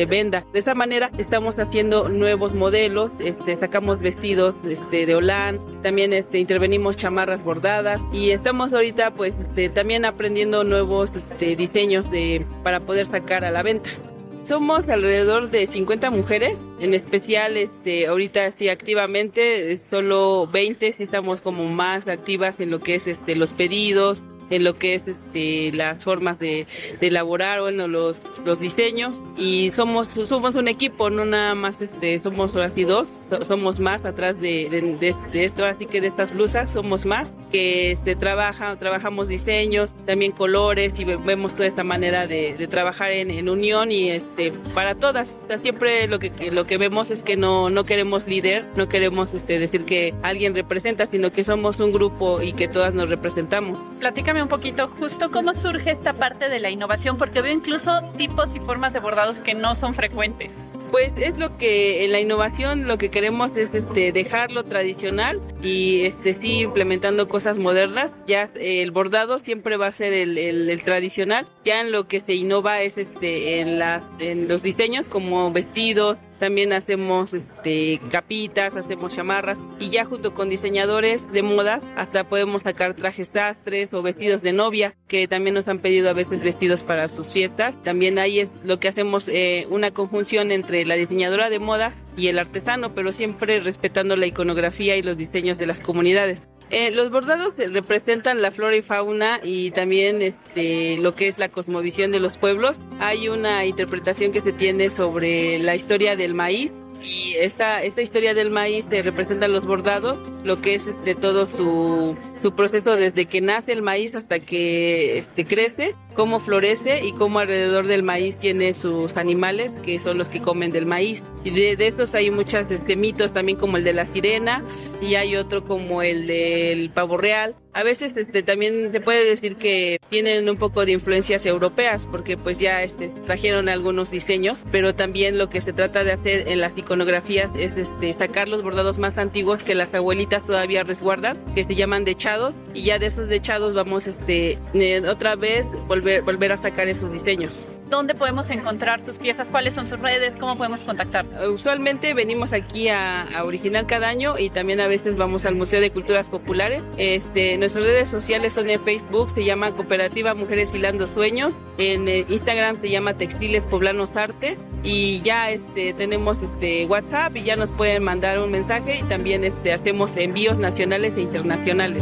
venda. De esa manera estamos haciendo nuevos modelos, este, sacamos vestidos este, de holán, también este, intervenimos chamarras bordadas y estamos ahorita pues este, también aprendiendo nuevos este, diseños de, para poder sacar a la venta. Somos alrededor de cincuenta mujeres, en especial este, ahorita sí activamente, solo veinte sí estamos como más activas en lo que es este, los pedidos, en lo que es este, las formas de, de elaborar, bueno, los, los diseños, y somos somos un equipo, no nada más este, somos así dos, so, somos más atrás de, de, de, de esto, así que de estas blusas somos más, que este, trabaja, trabajamos diseños, también colores, y vemos toda esta manera de, de trabajar en, en unión y este, para todas. O sea, siempre lo que, lo que vemos es que no, no queremos líder, no queremos este, decir que alguien representa, sino que somos un grupo y que todas nos representamos. Platícame un poquito justo cómo surge esta parte de la innovación, porque veo incluso tipos y formas de bordados que no son frecuentes. Pues es lo que en la innovación lo que queremos es este dejarlo tradicional y este sí implementando cosas modernas. Ya eh, el bordado siempre va a ser el, el, el tradicional. Ya en lo que se innova es este en las en los diseños como vestidos. También hacemos este, capitas, hacemos chamarras y ya junto con diseñadores de modas hasta podemos sacar trajes sastres o vestidos de novia, que también nos han pedido a veces vestidos para sus fiestas. También ahí es lo que hacemos, eh, una conjunción entre la diseñadora de modas y el artesano, pero siempre respetando la iconografía y los diseños de las comunidades. Eh, los bordados representan la flora y fauna y también este, lo que es la cosmovisión de los pueblos. Hay una interpretación que se tiene sobre la historia del maíz y esta, esta historia del maíz se representan los bordados, lo que es este, todo su, su proceso desde que nace el maíz hasta que este, crece, cómo florece y cómo alrededor del maíz tiene sus animales que son los que comen del maíz. Y de, de estos hay muchos este, mitos también como el de la sirena y hay otro como el del pavo real. A veces este, también se puede decir que tienen un poco de influencias europeas porque pues ya este, trajeron algunos diseños, pero también lo que se trata de hacer en las iconografías es este, sacar los bordados más antiguos que las abuelitas todavía resguardan, que se llaman dechados, y ya de esos dechados vamos este, eh, otra vez volver, volver a sacar esos diseños. ¿Dónde podemos encontrar sus piezas? ¿Cuáles son sus redes? ¿Cómo podemos contactar? Usualmente venimos aquí a, a Original cada año y también a veces vamos al Museo de Culturas Populares. Este, nuestras redes sociales son en Facebook, se llama Cooperativa Mujeres Hilando Sueños. En eh, Instagram se llama Textiles Poblanos Arte. Y ya este, tenemos este, WhatsApp y ya nos pueden mandar un mensaje y también este, hacemos envíos nacionales e internacionales.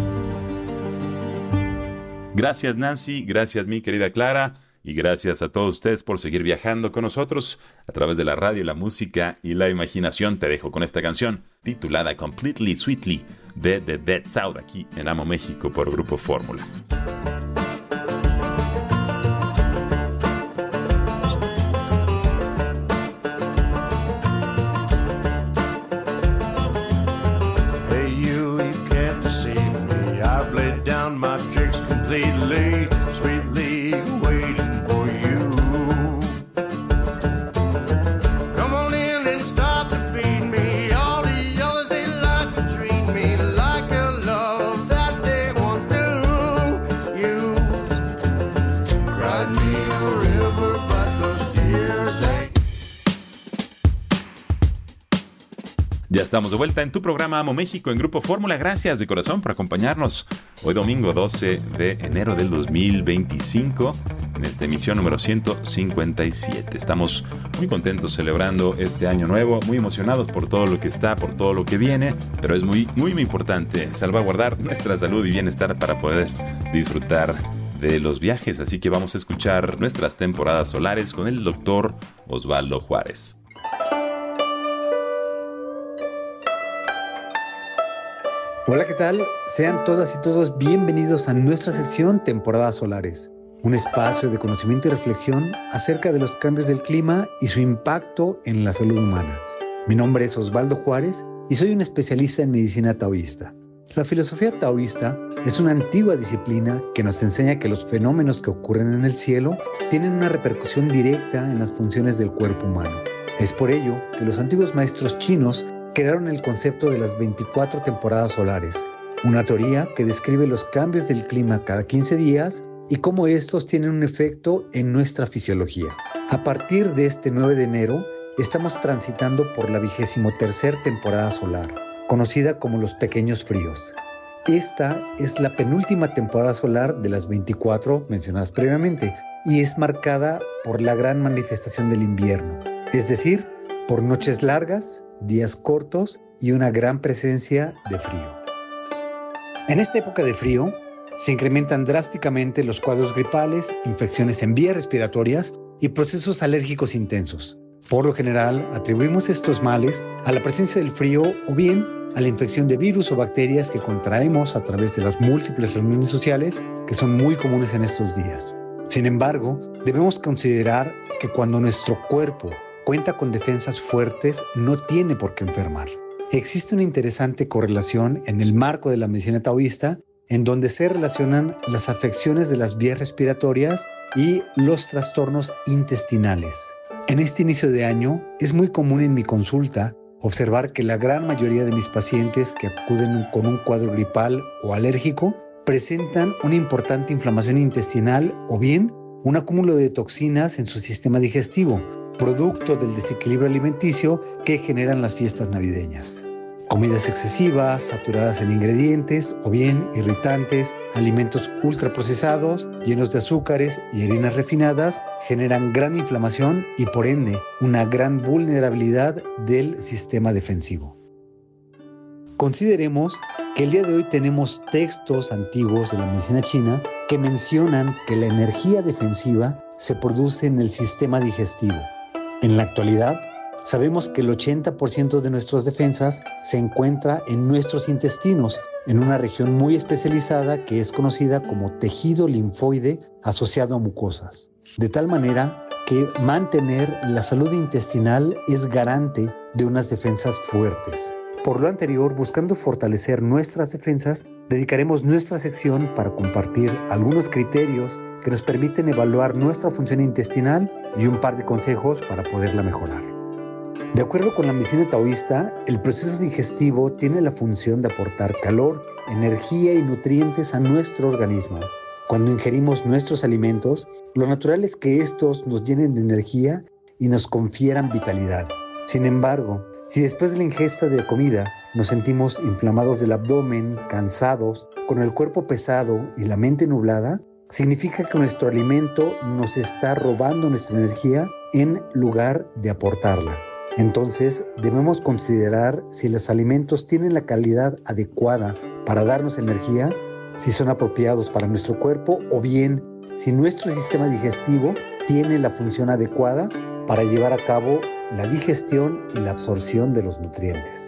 Gracias, Nancy. Gracias, mi querida Clara. Y gracias a todos ustedes por seguir viajando con nosotros a través de la radio, la música y la imaginación. Te dejo con esta canción titulada Completely Sweetly de The Dead South aquí en Amo México por Grupo Fórmula. Hey you, you can't deceive me. I've laid down my tricks completely, sweetly waiting for you. Come on in and start to feed me. All the others, they like to treat me like a love that they once knew. You cried me a river, but those tears ain't. Ya estamos de vuelta en tu programa Amo México en Grupo Fórmula. Gracias de corazón por acompañarnos hoy domingo doce de enero del dos mil veinticinco en esta emisión número ciento cincuenta y siete. Estamos muy contentos celebrando este año nuevo, muy emocionados por todo lo que está, por todo lo que viene, pero es muy, muy, muy importante salvaguardar nuestra salud y bienestar para poder disfrutar de los viajes. Así que vamos a escuchar nuestras temporadas solares con el doctor Osvaldo Juárez. Hola, ¿qué tal? Sean todas y todos bienvenidos a nuestra sección Temporadas Solares, un espacio de conocimiento y reflexión acerca de los cambios del clima y su impacto en la salud humana. Mi nombre es Osvaldo Juárez y soy un especialista en medicina taoísta. La filosofía taoísta es una antigua disciplina que nos enseña que los fenómenos que ocurren en el cielo tienen una repercusión directa en las funciones del cuerpo humano. Es por ello que los antiguos maestros chinos crearon el concepto de las veinticuatro temporadas solares, una teoría que describe los cambios del clima cada quince días y cómo estos tienen un efecto en nuestra fisiología. A partir de este nueve de enero, estamos transitando por la vigésimo tercer temporada solar, conocida como los pequeños fríos. Esta es la penúltima temporada solar de las veinticuatro mencionadas previamente y es marcada por la gran manifestación del invierno, es decir, por noches largas, días cortos y una gran presencia de frío. En esta época de frío, se incrementan drásticamente los cuadros gripales, infecciones en vías respiratorias y procesos alérgicos intensos. Por lo general, atribuimos estos males a la presencia del frío o bien a la infección de virus o bacterias que contraemos a través de las múltiples reuniones sociales que son muy comunes en estos días. Sin embargo, debemos considerar que cuando nuestro cuerpo cuenta con defensas fuertes, no tiene por qué enfermar. Existe una interesante correlación en el marco de la medicina taoísta, en donde se relacionan las afecciones de las vías respiratorias y los trastornos intestinales. En este inicio de año, es muy común en mi consulta observar que la gran mayoría de mis pacientes que acuden con un cuadro gripal o alérgico presentan una importante inflamación intestinal o bien un acúmulo de toxinas en su sistema digestivo, producto del desequilibrio alimenticio que generan las fiestas navideñas. Comidas excesivas, saturadas en ingredientes o bien irritantes, alimentos ultraprocesados, llenos de azúcares y harinas refinadas generan gran inflamación y por ende una gran vulnerabilidad del sistema defensivo. Consideremos que el día de hoy tenemos textos antiguos de la medicina china que mencionan que la energía defensiva se produce en el sistema digestivo. En la actualidad, sabemos que el ochenta por ciento de nuestras defensas se encuentra en nuestros intestinos, en una región muy especializada que es conocida como tejido linfoide asociado a mucosas. De tal manera que mantener la salud intestinal es garante de unas defensas fuertes. Por lo anterior, buscando fortalecer nuestras defensas, dedicaremos nuestra sección para compartir algunos criterios que nos permiten evaluar nuestra función intestinal y un par de consejos para poderla mejorar. De acuerdo con la medicina taoísta, el proceso digestivo tiene la función de aportar calor, energía y nutrientes a nuestro organismo. Cuando ingerimos nuestros alimentos, lo natural es que estos nos llenen de energía y nos confieran vitalidad. Sin embargo, si después de la ingesta de comida nos sentimos inflamados del abdomen, cansados, con el cuerpo pesado y la mente nublada, significa que nuestro alimento nos está robando nuestra energía en lugar de aportarla. Entonces, debemos considerar si los alimentos tienen la calidad adecuada para darnos energía, si son apropiados para nuestro cuerpo o bien si nuestro sistema digestivo tiene la función adecuada para llevar a cabo la digestión y la absorción de los nutrientes.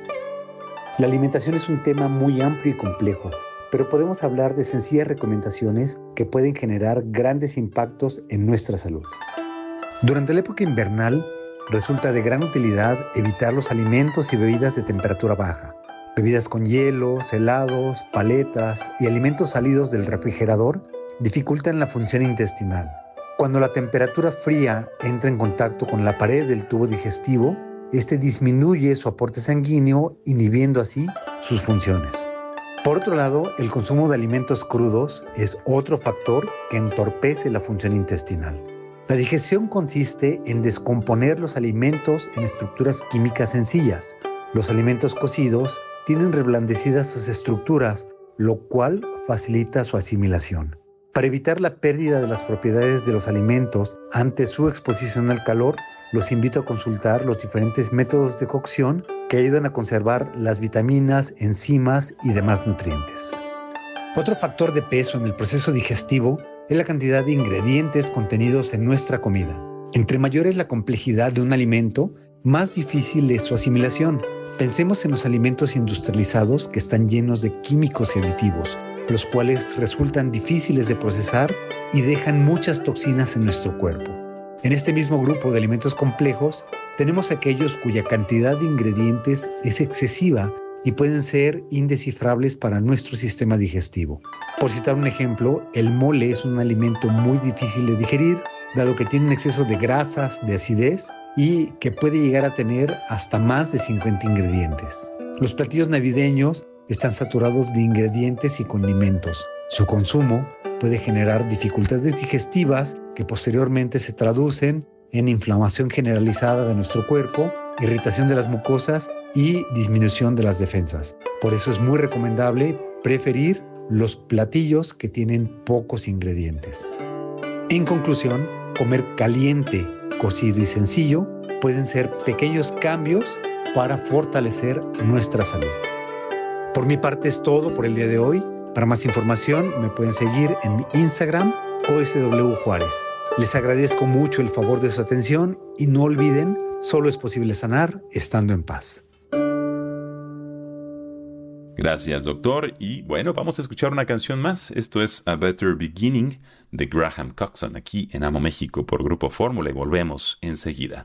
La alimentación es un tema muy amplio y complejo, pero podemos hablar de sencillas recomendaciones que pueden generar grandes impactos en nuestra salud. Durante la época invernal, resulta de gran utilidad evitar los alimentos y bebidas de temperatura baja. Bebidas con hielos, helados, paletas y alimentos salidos del refrigerador dificultan la función intestinal. Cuando la temperatura fría entra en contacto con la pared del tubo digestivo, este disminuye su aporte sanguíneo, inhibiendo así sus funciones. Por otro lado, el consumo de alimentos crudos es otro factor que entorpece la función intestinal. La digestión consiste en descomponer los alimentos en estructuras químicas sencillas. Los alimentos cocidos tienen reblandecidas sus estructuras, lo cual facilita su asimilación. Para evitar la pérdida de las propiedades de los alimentos ante su exposición al calor, los invito a consultar los diferentes métodos de cocción que ayudan a conservar las vitaminas, enzimas y demás nutrientes. Otro factor de peso en el proceso digestivo es la cantidad de ingredientes contenidos en nuestra comida. Entre mayor es la complejidad de un alimento, más difícil es su asimilación. Pensemos en los alimentos industrializados que están llenos de químicos y aditivos, los cuales resultan difíciles de procesar y dejan muchas toxinas en nuestro cuerpo. En este mismo grupo de alimentos complejos, tenemos aquellos cuya cantidad de ingredientes es excesiva y pueden ser indescifrables para nuestro sistema digestivo. Por citar un ejemplo, el mole es un alimento muy difícil de digerir, dado que tiene un exceso de grasas, de acidez y que puede llegar a tener hasta más de cincuenta ingredientes. Los platillos navideños están saturados de ingredientes y condimentos. Su consumo puede generar dificultades digestivas que posteriormente se traducen en inflamación generalizada de nuestro cuerpo, irritación de las mucosas y disminución de las defensas. Por eso es muy recomendable preferir los platillos que tienen pocos ingredientes. En conclusión, comer caliente, cocido y sencillo pueden ser pequeños cambios para fortalecer nuestra salud. Por mi parte es todo por el día de hoy. Para más información me pueden seguir en mi Instagram O S W Juárez. Les agradezco mucho el favor de su atención y no olviden, solo es posible sanar estando en paz. Gracias, doctor. Y bueno, vamos a escuchar una canción más. Esto es A Better Beginning de Graham Coxon, aquí en Amo México por Grupo Fórmula, y volvemos enseguida.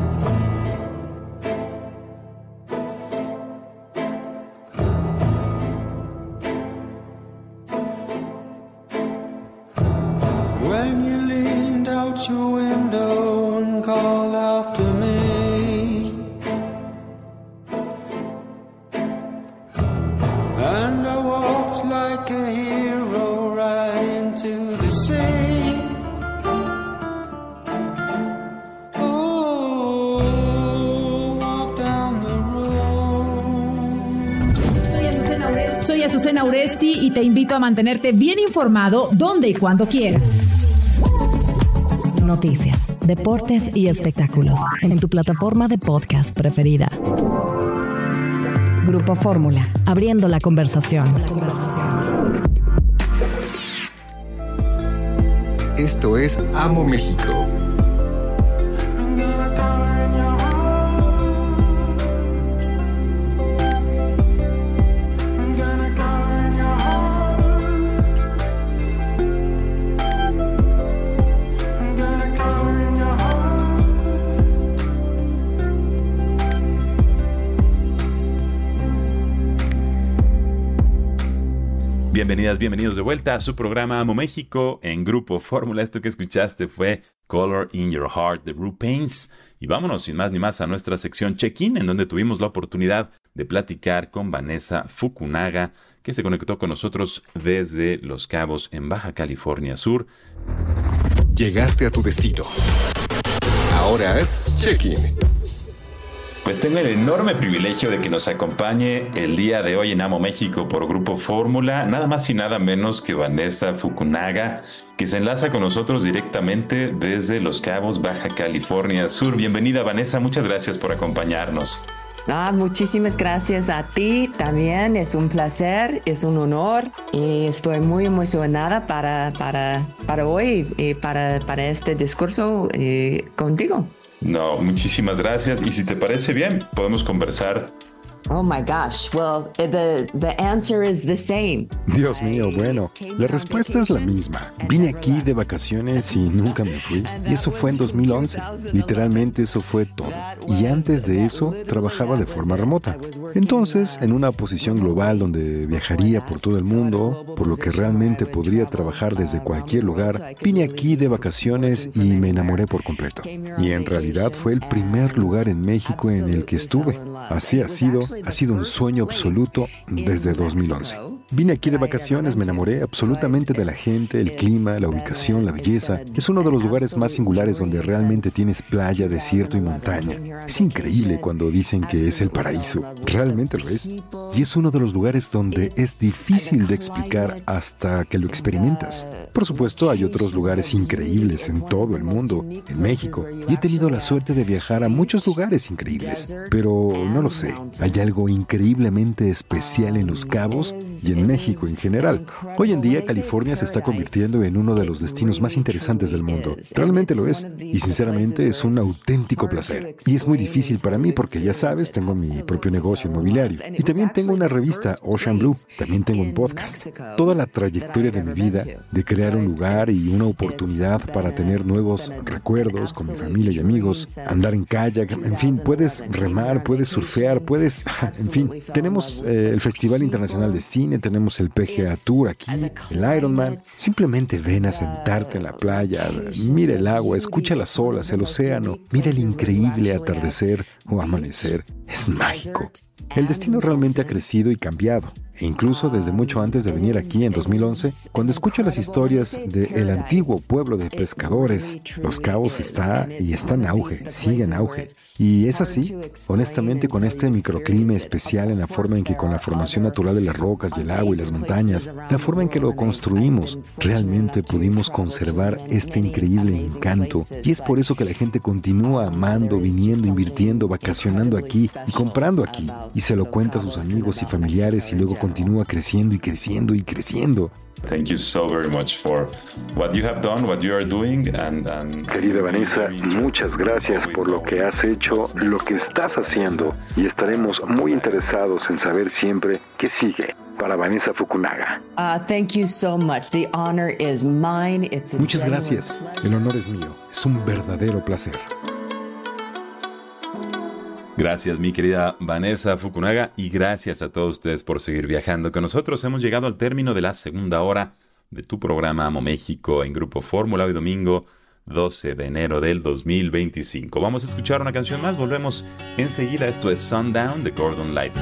When you leaned out your window and called after me, and I walked like a hero right into the sea. Oh, walk down the road. Soy Azucena Uresti. Soy Azucena Uresti y te invito a mantenerte bien informado donde y cuando quieras. Noticias, deportes y espectáculos en tu plataforma de podcast preferida. Grupo Fórmula, abriendo la conversación. Esto es Amo México. Bienvenidas, bienvenidos de vuelta a su programa Amo México en Grupo Fórmula. Esto que escuchaste fue Color in Your Heart de Blue Pains. Y vámonos sin más ni más a nuestra sección Check-in, en donde tuvimos la oportunidad de platicar con Vanessa Fukunaga, que se conectó con nosotros desde Los Cabos en Baja California Sur. Llegaste a tu destino. Ahora es Check-in. Pues tengo el enorme privilegio de que nos acompañe el día de hoy en Amo México por Grupo Fórmula, nada más y nada menos que Vanessa Fukunaga, que se enlaza con nosotros directamente desde Los Cabos, Baja California Sur. Bienvenida, Vanessa, muchas gracias por acompañarnos. Ah, muchísimas gracias a ti también, es un placer, es un honor y estoy muy emocionada para, para, para hoy y para, para este discurso eh, contigo. No, muchísimas gracias. Y si te parece bien, podemos conversar. Oh my gosh, well, the, the answer is the same. Dios mío, bueno, la respuesta es la misma. Vine aquí de vacaciones y nunca me fui. Y eso fue en dos mil once. Literalmente eso fue todo. Y antes de eso, trabajaba de forma remota. Entonces, en una posición global donde viajaría por todo el mundo, por lo que realmente podría trabajar desde cualquier lugar, vine aquí de vacaciones y me enamoré por completo. Y en realidad fue el primer lugar en México en el que estuve. Así ha sido. Ha sido un sueño absoluto desde dos mil once. Vine aquí de vacaciones, me enamoré absolutamente de la gente, el clima, la ubicación, la belleza. Es uno de los lugares más singulares donde realmente tienes playa, desierto y montaña. Es increíble cuando dicen que es el paraíso. Realmente lo es. Y es uno de los lugares donde es difícil de explicar hasta que lo experimentas. Por supuesto, hay otros lugares increíbles en todo el mundo, en México. Y he tenido la suerte de viajar a muchos lugares increíbles. Pero no lo sé, hay algo increíblemente especial en Los Cabos y en México en general. Hoy en día California se está convirtiendo en uno de los destinos más interesantes del mundo. Realmente lo es y sinceramente es un auténtico placer. Y es muy difícil para mí porque ya sabes, tengo mi propio negocio inmobiliario y también tengo una revista Ocean Blue, también tengo un podcast. Toda la trayectoria de mi vida de crear un lugar y una oportunidad para tener nuevos recuerdos con mi familia y amigos, andar en kayak, en fin, puedes remar, puedes surfear, puedes, en fin, tenemos eh, el Festival Internacional de Cine, tenemos el P G A Tour aquí, el Ironman. Simplemente ven a sentarte en la playa, mira el agua, escucha las olas, el océano, mira el increíble atardecer o amanecer. Es mágico. El destino realmente ha crecido y cambiado. e incluso desde mucho antes de venir aquí en dos mil once, cuando escucho las historias del antiguo pueblo de pescadores, Los Cabos está y está en auge, sigue en auge. Y es así, honestamente, con este microclima especial en la forma en que con la formación natural de las rocas y el agua y las montañas, la forma en que lo construimos, realmente pudimos conservar este increíble encanto. Y es por eso que la gente continúa amando, viniendo, invirtiendo, vacacionando aquí y comprando aquí. Y se lo cuenta a sus amigos y familiares y luego continúa creciendo y creciendo y creciendo. Thank you so very much for what you have done, what you are doing, and, and Querida Vanessa, muchas gracias por lo que has hecho, lo que estás haciendo, y estaremos muy interesados en saber siempre qué sigue para Vanessa Fukunaga. Uh, thank you so much. The honor is mine. It's a Muchas gracias. El honor es mío. Es un verdadero placer. Gracias, mi querida Vanessa Fukunaga, y gracias a todos ustedes por seguir viajando con nosotros. Hemos llegado al término de la segunda hora de tu programa Amo México en Grupo Fórmula, hoy domingo doce de enero del dos mil veinticinco. Vamos a escuchar una canción más, volvemos enseguida. Esto es Sundown de Gordon Lightfoot.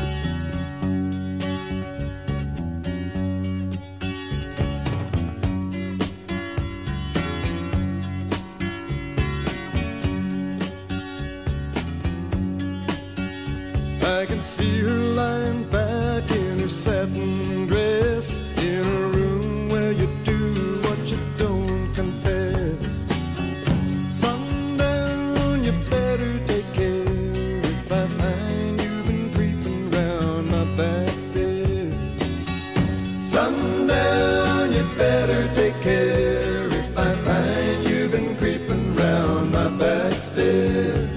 I can see her lying back in her satin dress, in a room where you do what you don't confess. Sundown, you better take care if I find you've been creeping round my back stairs. Sundown, you better take care if I find you've been creeping round my back stairs.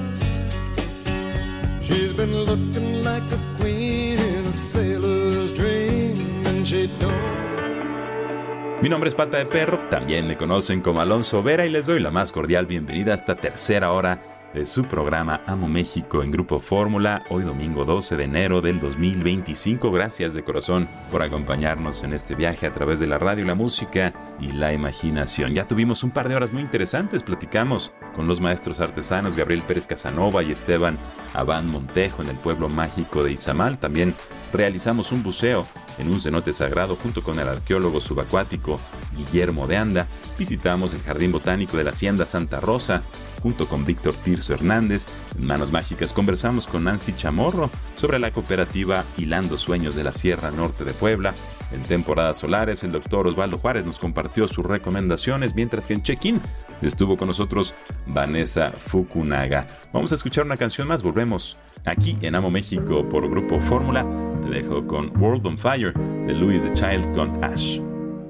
She's been looking like a queen in a sailor's dream, and she don't. Mi nombre es Pata de Perro, también me conocen como Alonso Vera, y les doy la más cordial bienvenida a esta tercera hora de su programa Amo México en Grupo Fórmula, hoy domingo doce de enero del dos mil veinticinco. Gracias de corazón por acompañarnos en este viaje a través de la radio, la música y la imaginación. Ya tuvimos un par de horas muy interesantes, platicamos con los maestros artesanos Gabriel Pérez Casanova y Esteban Abán Montejo en el pueblo mágico de Izamal. También realizamos un buceo en un cenote sagrado junto con el arqueólogo subacuático Guillermo de Anda. Visitamos el Jardín Botánico de la Hacienda Santa Rosa junto con Víctor Tirso Hernández. En Manos Mágicas conversamos con Nancy Chamorro sobre la cooperativa Hilando Sueños de la Sierra Norte de Puebla. En Temporadas Solares, el doctor Osvaldo Juárez nos compartió sus recomendaciones, mientras que en Check-in estuvo con nosotros Vanessa Fukunaga. Vamos a escuchar una canción más, volvemos aquí en Amo México por Grupo Fórmula. Te dejo con World on Fire de Louis the Child con Ash.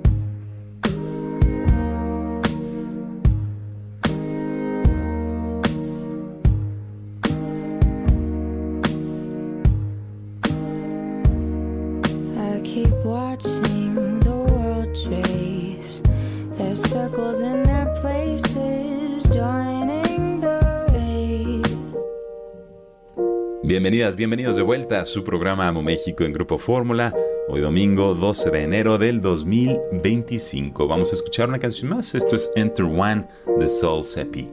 Watching the world trace their circles in their places, joining the race. Bienvenidas, bienvenidos de vuelta a su programa Amo México en Grupo Fórmula, hoy domingo doce de enero del dos mil veinticinco. Vamos a escuchar una canción más, esto es Enter One de Soul Seppi.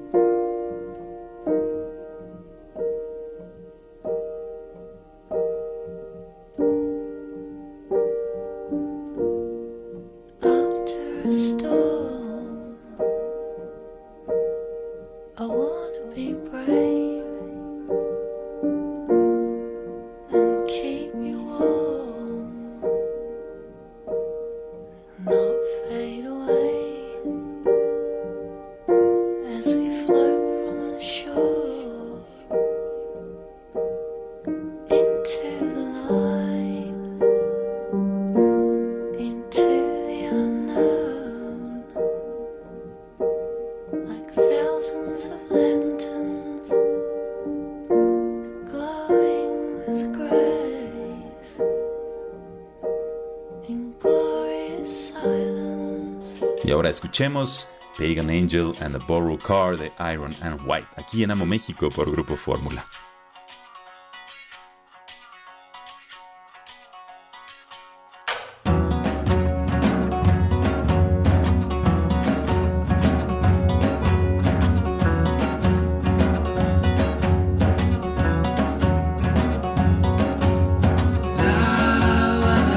Y ahora escuchemos Pagan Angel and the Borrowed Car de Iron and White, aquí en Amo México por Grupo Fórmula. Love was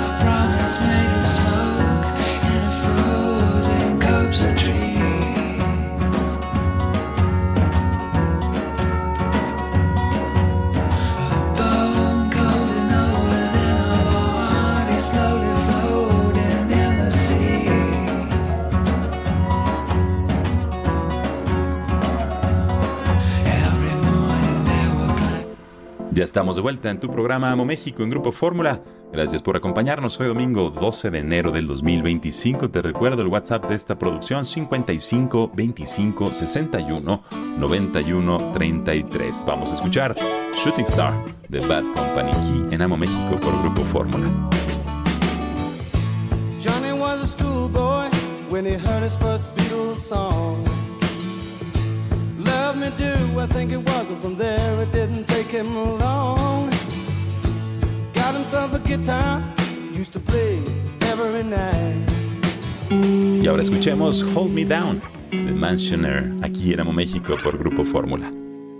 Ya estamos de vuelta en tu programa Amo México en Grupo Fórmula. Gracias por acompañarnos hoy domingo doce de enero del dos mil veinticinco. Te recuerdo el WhatsApp de esta producción cincuenta y cinco veinticinco sesenta y uno noventa y uno treinta y tres. Vamos a escuchar Shooting Star de Bad Company aquí en Amo México por Grupo Fórmula. Johnny was a schoolboy when he heard his first Beatles song. Love me do, I think it was, and from there it didn't take him long. Got himself a guitar, used to play every night. Y ahora escuchemos Hold Me Down de Mansioner aquí en Amo México por Grupo Fórmula.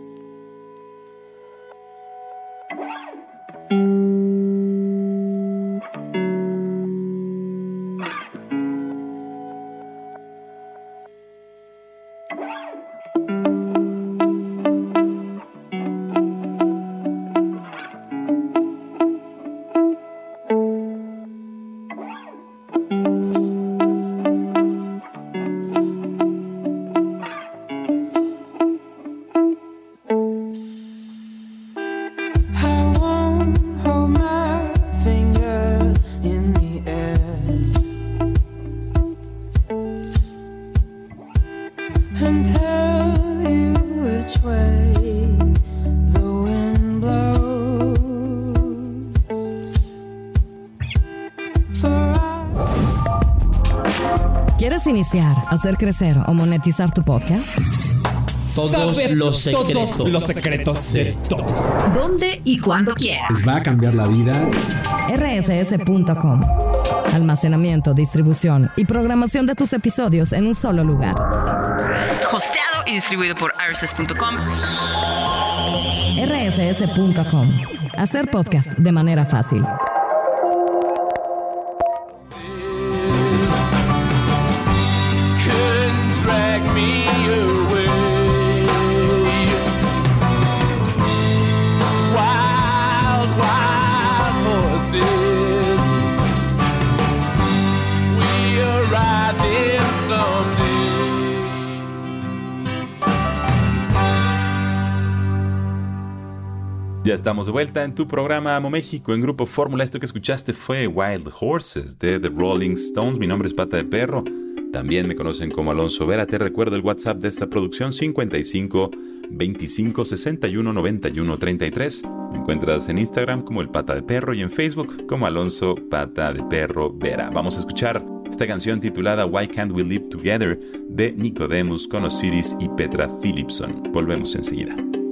¿Quieres iniciar, hacer crecer o monetizar tu podcast? Todos Saber los secretos. todos los secretos de todos. ¿Dónde y cuándo quieras? Les va a cambiar la vida. R S S punto com. Almacenamiento, distribución y programación de tus episodios en un solo lugar. Hosteado y distribuido por R S S punto com. R S S punto com. Hacer podcast de manera fácil. Drag me away. Wild, wild horses. We are riding someday. Ya estamos de vuelta en tu programa Amo México en Grupo Fórmula. Esto que escuchaste fue Wild Horses de The Rolling Stones. Mi nombre es Pata de Perro. También me conocen como Alonso Vera. Te recuerdo el WhatsApp de esta producción cincuenta y cinco veinticinco sesenta y uno noventa y uno treinta y tres. Me encuentras en Instagram como el Pata de Perro y en Facebook como Alonso Pata de Perro Vera. Vamos a escuchar esta canción titulada Why Can't We Live Together de Nicodemus con Osiris y Petra Philipson. Volvemos enseguida.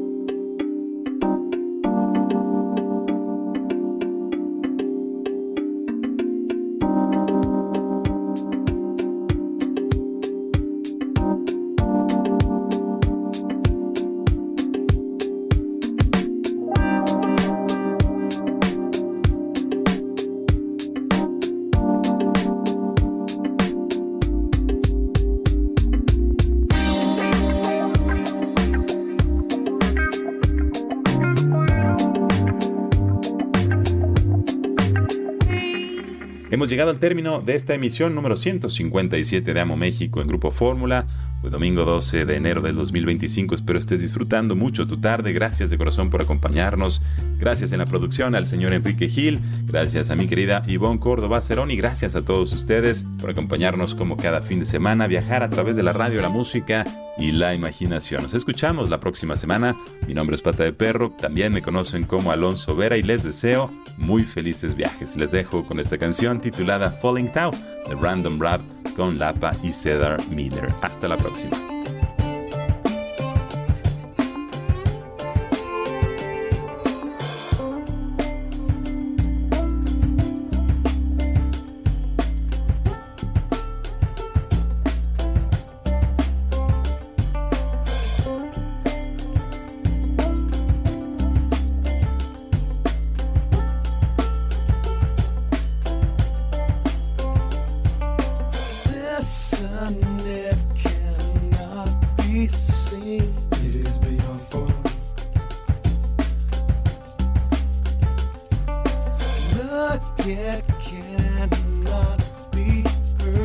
Hemos llegado al término de esta emisión número ciento cincuenta y siete de Amo México en Grupo Fórmula. Hoy domingo doce de enero del dos mil veinticinco. Espero estés disfrutando mucho tu tarde. Gracias de corazón por acompañarnos. Gracias en la producción al señor Enrique Gil. Gracias a mi querida Ivonne Córdoba Cerón. Y gracias a todos ustedes por acompañarnos como cada fin de semana. Viajar a través de la radio, la música y la imaginación. Nos escuchamos la próxima semana. Mi nombre es Pata de Perro. También me conocen como Alonso Vera y les deseo muy felices viajes. Les dejo con esta canción titulada Falling Tau de Random Rap con Lapa y Cedar Miller. Hasta la próxima.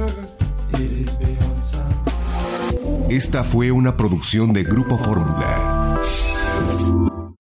Esta fue una producción de Grupo Fórmula.